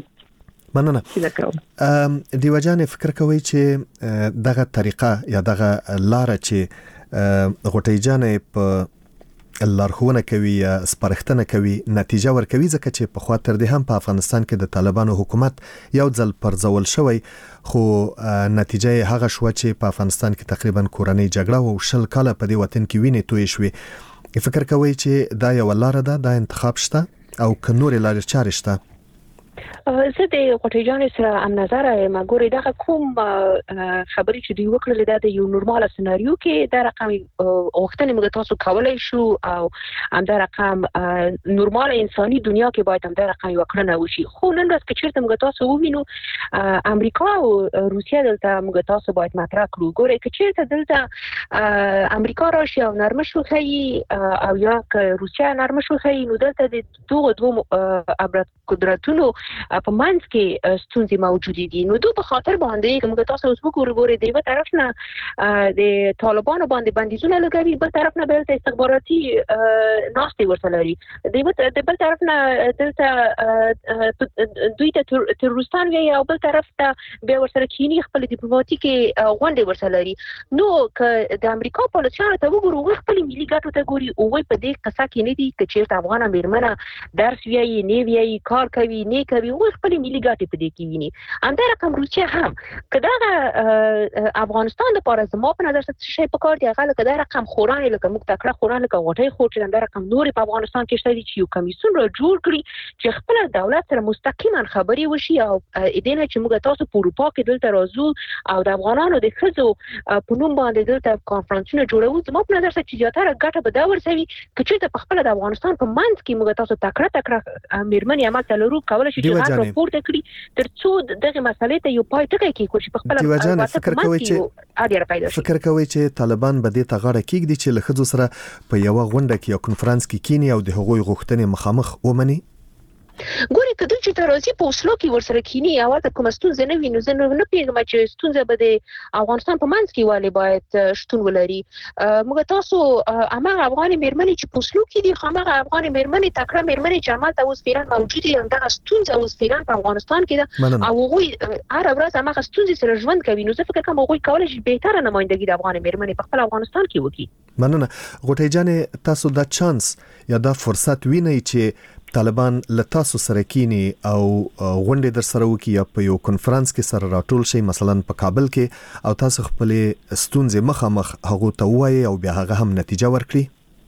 مننه دیو جان فکر کوي چې دغه طریقه یا دغه لار چې غټي جان په لارښوونه کوي یا سپارښتنه کوي نتیجه ورکوي ځکه چې په خاطر دې هم په افغانستان کې د طالبانو حکومت یو ځل پرځول شوی خو نتیجه هغه شو چې په افغانستان کې تقریبا کورنۍ جګړه او شل کاله په دې وطن کې وینې توی شوې فکر کوي چې دا یو لار ده دا انتخاب شته او که نور لارې چارې شته زه د غټي جان سره ام نظر یم ګورې دا کوم خبرې چې دوی وکړل دا د یو نورمال سناریو کې دا رقم وختونه موږ تاسو کولای شو او هم دا رقم نورمال انساني دنیا کې باید هم دا رقم وکړنه وشي خو نن ورځ کې چیرته موږ تاسو ووینو امریکا او روسیا دلته موږ تاسو باید مطرح کړو ګورې کې چیرته دلته امریکا راشي او نرمه شوخی او یا که روسیا نرمه شوخی نو دلته د دوه دوه قدرتونو په منځ کې ستونزې موجود دي نو دوی په خاطر باندې کوم تاسو اوس وګورئ ګورئ د یو طرف نه د طالبانو باندې بندیزونه لګوي بل طرف نه بل استخباراتي ناستې ورسره لري د بل طرف نه دلته دوی ته تروریستان وي او بل طرف ته به ورسره کینی خپل ډیپلوماټیکي غونډې ورسره لري نو که د امریکا پالیسیانو ته وګورو خپل ملي ګټو ته ګوري او په دې قصه کې نه دي چې چیرته افغان میرمنه درس ویایي نه ویایي کار کوي نه کوي او خپل ملي ګټې په دې کې ویني همدا رقم روسیه هم کدا افغانستان لپاره زموږ په نظر څه شي په کار دی هغه کدا رقم خوران لکه موږ تکړه خوران لکه غوټي خور چې همدا رقم نور په افغانستان کې شته چې یو کمیسیون را جوړ کړي چې خپل دولت سره مستقیما خبري وشي او اېدنه چې موږ تاسو په اروپا کې دلته راځو او د افغانانو د خزو په نوم باندې دلته کانفرنسونه جوړو زموږ په نظر چې زیاتره ګټه به دا ورسوي چې په خپل د افغانستان په منځ کې موږ تاسو تکړه تکړه میرمنې عمل تلرو کولای شي چې هغه راپورته کړي ترڅو دغه مسلې ته یو پای ټکی کېږي چې په خپل فکر کوي چې فکر کوي چې طالبان به دې ته غاړه کېږدي چې له خځو سره په یو غونډه کې یو کنفرانس کې کینی او د هغوی غوښتنې مخامخ ومني ګوري کله چې ترازی په اوسلو کې ورسره کینی او د کوم ستونزې نه ویني زه نه پیغام چې ستونزه به د افغانستان په منځ کې والی باید شتون ولري موږ تاسو امغه افغان میرمنې چې په اوسلو کې دي خامغه افغان میرمنې تکړه میرمنې چې عمل ته اوس پیران موجود دي دغه ستونزه اوس پیران په افغانستان کې ده او هغوی هر ورځ امغه ستونزې سره ژوند کوي نو زه فکر کوم هغوی کولای شي بهتره نمائندګي د افغان میرمنې په خپل افغانستان کې وکړي مننه غوټي جان تاسو دا چانس یا دا فرصت وینئ چې طالبان له تاسو سره کینی او غونډې در سره وکي یا په یو کنفرانس کې سره راټول شي مثلا په کابل کې او تاسو خپل ستونزې مخامخ هغه ته وایي او بیا هغه هم نتیجه ورکړي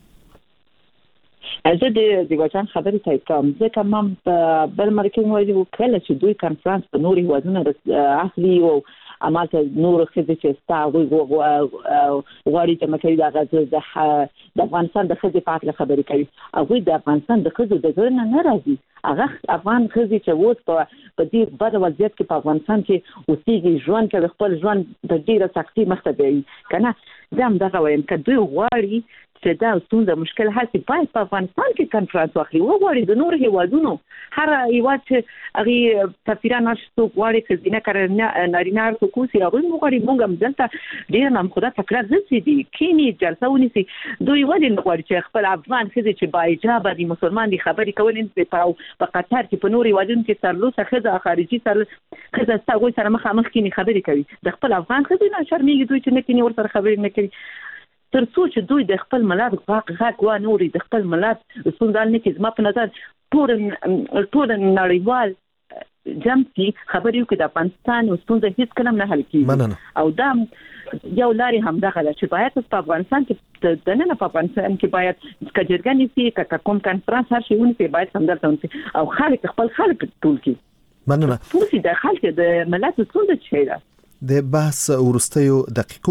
زه د دیوچان خبرې ته کوم ځکه ما بل مرکه وایي کله چې دوی کنفرانس په نوري وادونه اصلي او اماته نور خدای چې ستاسو غواړي چې مکه دا غزه د افغانستان د خدای په اړه خبرې کوي او د افغانستان د خدای د ګرنه نه راځي هغه افغان خدای چې ووت په دې بد وضعیت کې په افغانستان کې اوسېږي ژوند کوي خپل ژوند د ډیره سختي مخ ته دی کنه زم دغه وایم چې دوی غواړي چې دا ستونزه مشکل هڅه باید په افغانستان کې کنفرانس واخلي او غواړي د نور هیوادونو هر هیواد چې هغه سفیران نشته غواړي چې دینه کارنه نارینه ارتو کوسي هغه غواړي موږ هم دلته ډیر نام خدا تکرار زسي دي کینی جلسه ونیسي دوی ولې نه غواړي چې خپل افغان خزي چې باجابه دي مسلمان دي خبرې کول په قطر کې په نور هیوادونو کې ترلوسه خزه خارجي سره خزه ستاسو سره مخامخ کینی خبرې کوي د خپل افغان خزي نه شرمېږي دوی چې نه کینی ورسره خبرې نه کوي ترڅو چې دوی د خپل ملت غاق غاق و نوري د خپل ملت څنګه نه کې زما په نظر ټول ټول نړیوال جمع سي خبرې وکړي د افغانستان ستونزه هیڅ کلم نه حل کیږي او دا یو لاري هم دغه چې باید په افغانستان کې د نن په افغانستان کې باید کجرګانی سي که کوم کانفرنس هر شي ونی باید همدلته ونی او خلک خپل خلک ټول کی مننه پوسی د خلک د ملت ستونزه چي ده د بحث ورستیو دقیقو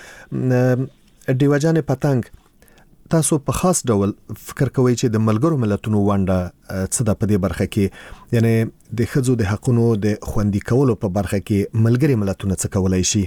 کیو دیوجان پتنګ تاسو په خاص ډول فکر کوئ چې د ملګرو ملتونو ونډه څه ده په دې برخه کې یعنی د ښځو د حقوقو د خوندي کولو په برخه کې ملګري ملتونه څه کولای شي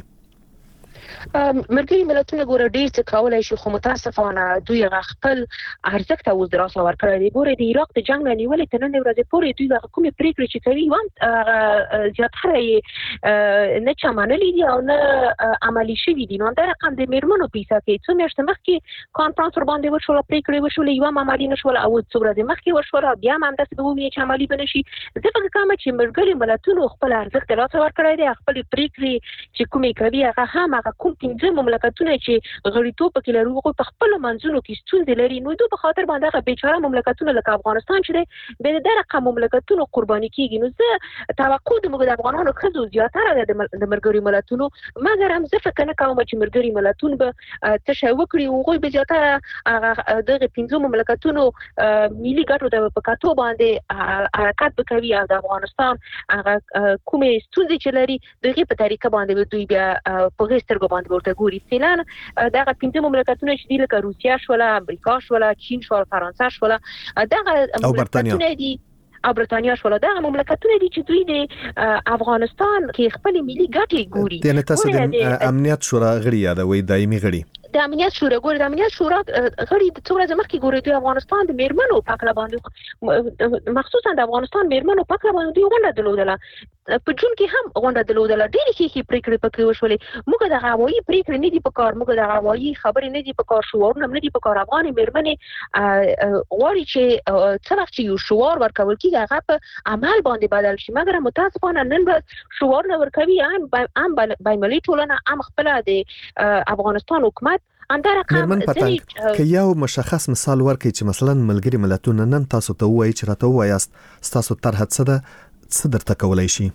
مرګي ملتونه ګوره ډیر څه کولای شي خو متاسفانه دوی خپل ارزښت او دراسه ورکړي دي ګوره د عراق د جنگ نیولې تر نن ورځې پورې دوی د کومې پریکړې چې کوي وان زیاتره یې نه چمنلې دي او نه عملي شوي دي نو دا رقم د میرمنو پیسه کې څو میاشتې مخکې کانفرنس ور باندې وشول پریکړې وشول یو عملي نشول او څو ورځې مخکې وشول بیا هم داسې به وي چې عملي بنشي زه فکر کوم چې مرګي ملتونو خپل ارزښت دراسه ورکړي دي خپل پریکړې چې کومې کوي هغه هم هغه کوم پنځه مملکتونه چې غړیتوب پکې لري خو په خپل منځونو کې ستونزې لري نو دوی په خاطر باندې بیچاره مملکتونه لکه افغانستان چې به د رقم مملکتونو قرباني کیږي نو زه توقع د موږ د افغانانو خزو زیاتره د مرګري ملتونو مګر هم زه فکر نه کوم چې مرګري ملتون به تشویق وکړي او غوي به زیاتره دغه پنځه مملکتونو ملي ګټو د پکاتو باندې حرکت وکوي او د افغانستان هغه کومې ستونزې چې لري دغه په طریقه باندې دوی بیا په غیسترګو باندې ورته ګوري فعلا دغه پنځه مملکتونه چې دي لکه روسیا شول امریکا شول چین شول فرانسه شول دغه مملکتونه دي او برتانیا شول دغه مملکتونه دي چې دوی د افغانستان کې خپل ملي ګټې ګوري د تاسو د امنیت شورا غړي یادوي دایمي غړي د امنیت شورا ګور د امنیت شورا غړي د څومره ځمکې ګوري د افغانستان د میرمنو پکله باندې مخصوصا د افغانستان میرمنو پکله باندې غونډه درلودله په جون کې هم غونډه درلودله ډېری کې پریکړې پکې وشولې موږ د هوایي پریکړې نه دي په کار موږ د هوایي خبرې نه دي په کار شوارونه نه دي په کار افغان میرمنې غواړي چې څه وخت چې یو شوار ورکول کیږي هغه په عمل باندې بدل شي مګر متاسفانه نن به شوار نه ورکوي هم هم بایملي ټولنه هم خپل د افغانستان حکومت میرمن پتنګ که یو مشخص مثال ورکړي چې مثلا ملګری ملتونه نن تاسو ته وایي چې راته وایاست تاسو طرح څه ده څه درته کولای شي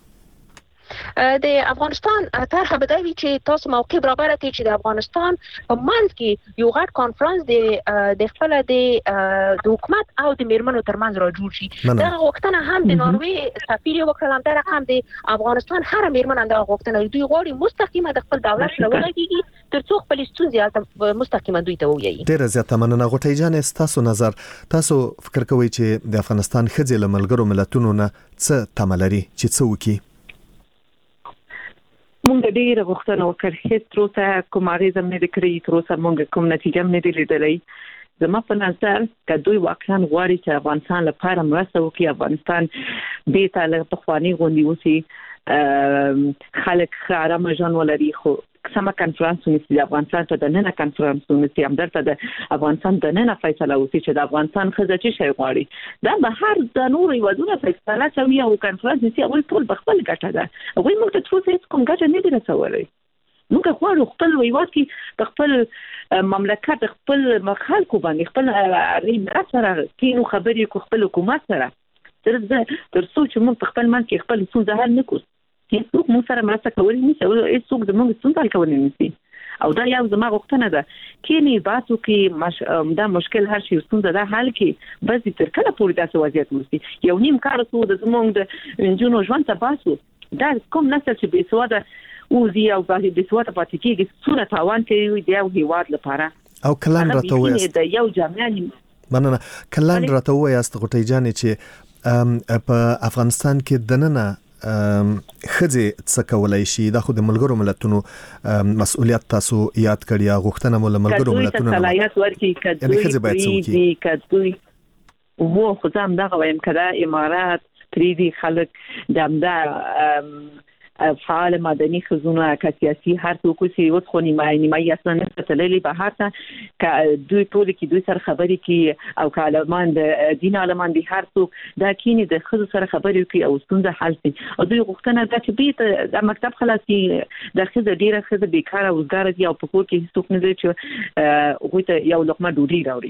د افغانستان طرح به دا وي چې تاسو موقع برابر کړئ چې د افغانستان په منځ کې یو غټ کانفرنس د د خپل د حکومت او د میرمنو ترمنځ را جوړ شي دا وختونه هم د ناروې سفیر وکړل دا هم د افغانستان هر میرمن د وختونه دوی غواړي مستقیمه د خپل دولت لوړږي ترڅو خپل ستونزې مستقیمه دوی ته وایي ډیر زیاته مننه غوټی جان تاسو نظر تاسو فکر کوئ چې د افغانستان خځې له ملګرو ملتونو نه څه تملري چې څه وکړي مونږ ډیره غوښتنه وکړه هیڅ تر اوسه کوم اغیزه نه لري کړې تر اوسه مونږ کوم نتیجه نه لري لیدلې زما په نظر که دوی واقعا غواړي چې افغانستان لپاره مرسته وکړي افغانستان به تل په خواني غونډي وسی خلک خارمه ژوند ولري خو سم کانفرنس ونیسي د افغانستان ته د نن کانفرنس ونیسي هم درته د افغانستان د نن فیصله وکړي چې د افغانستان خزه چې شي غواړي دا به هر د نور یوازونه فیصله کوي او کانفرنس نيسي او ټول بخپل ګټه ده او موږ ته څه څه کوم ګټه نه دي رسولې موږ غواړو خپل ویوات کې خپل مملکت خپل خلکو باندې خپل ریاست سره کینو خبرې کو خپل حکومت سره تر تر څو چې موږ خپل من کې خپل څه ځهل نکوس هیڅوک مو سره مرسته کولی نشي او هیڅوک زموږ څنګه حل کولی نشي او دا یو زما غوښتنه ده کینی باسو کې مش... دا مشکل هر شي څنګه دا حل کې بس تر کله پورې تاسو وضعیت وسی یو نیم کار سو د زموږ د جنونو ژوند ته باسو دا کوم نسل چې به سواده او زی او به سواده پاتې کېږي څونه تاوان کوي د یو هیواد لپاره او کلان راته وایي د یو جامعه مننه کلان راته وایي است غوټی جان چې په افغانستان کې دننه خځې څه کولای شي دا خو د ملګرو ملتونو مسؤلیت تاسو یاد کړی غوښتنه مول ملګرو ملتونو صلاحیت ورکړي کډوي کډوي وو خو زم دا وایم کړه امارات تریدي خلک دمدا فعال مدني خزونه که سیاسي هر څوک چې اوس خو نیمه نیمه اصلا نه تللی به هر څه ک دوی ټول کې دوی سره خبرې کی او کالمان د دین عالمان دي هر څوک دا کینی د خزو سره خبرې کی او ستونزه حل شي او دوی غوښتنه ده چې بیت د مکتب خلاصي د خزه ډیره خزه بیکاره او وزګار دي او په کور کې هیڅ څوک نه دی چې غوته یو لقمه ډوډۍ راوړي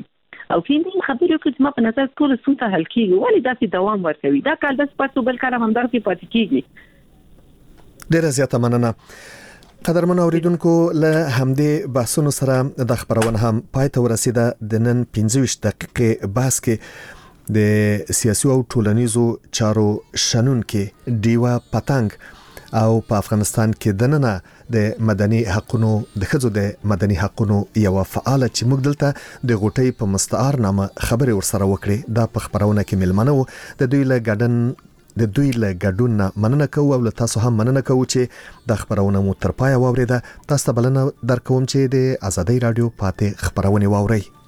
او کیندي خبرې کوي ما په نظر ټول څه حل کیږي ولی داسې دوام ورکوي دا کال بس پاتو بل کار هم درته پاتې کیږي. ډیره زیاته مننه. قدرمن اوریدونکو له همدې بحثونو سره د خبرونه هم پای ته ورسیده. د نن پنځه ویشت دقیقې بحث کې د سیاسي او ټولنیزو چارو شنونکو دیوا پتنګ او په افغانستان کې د نن د مدني حقوقو د ښځو د مدني حقوقو یو فعال چې موږ دلته د غوټۍ په مستعار نامه خبرې ورسره وکړې دا په خبرونه کې ملمنو د دوی له ګډن د دوی له ګډون مننه کوو او له تاسو هم مننه کوو چې د خبرونه مو تر پای واوریده. تاسو ته بلنه درکوم چې د آزادۍ رادیو پاتې خبرونه واورئ.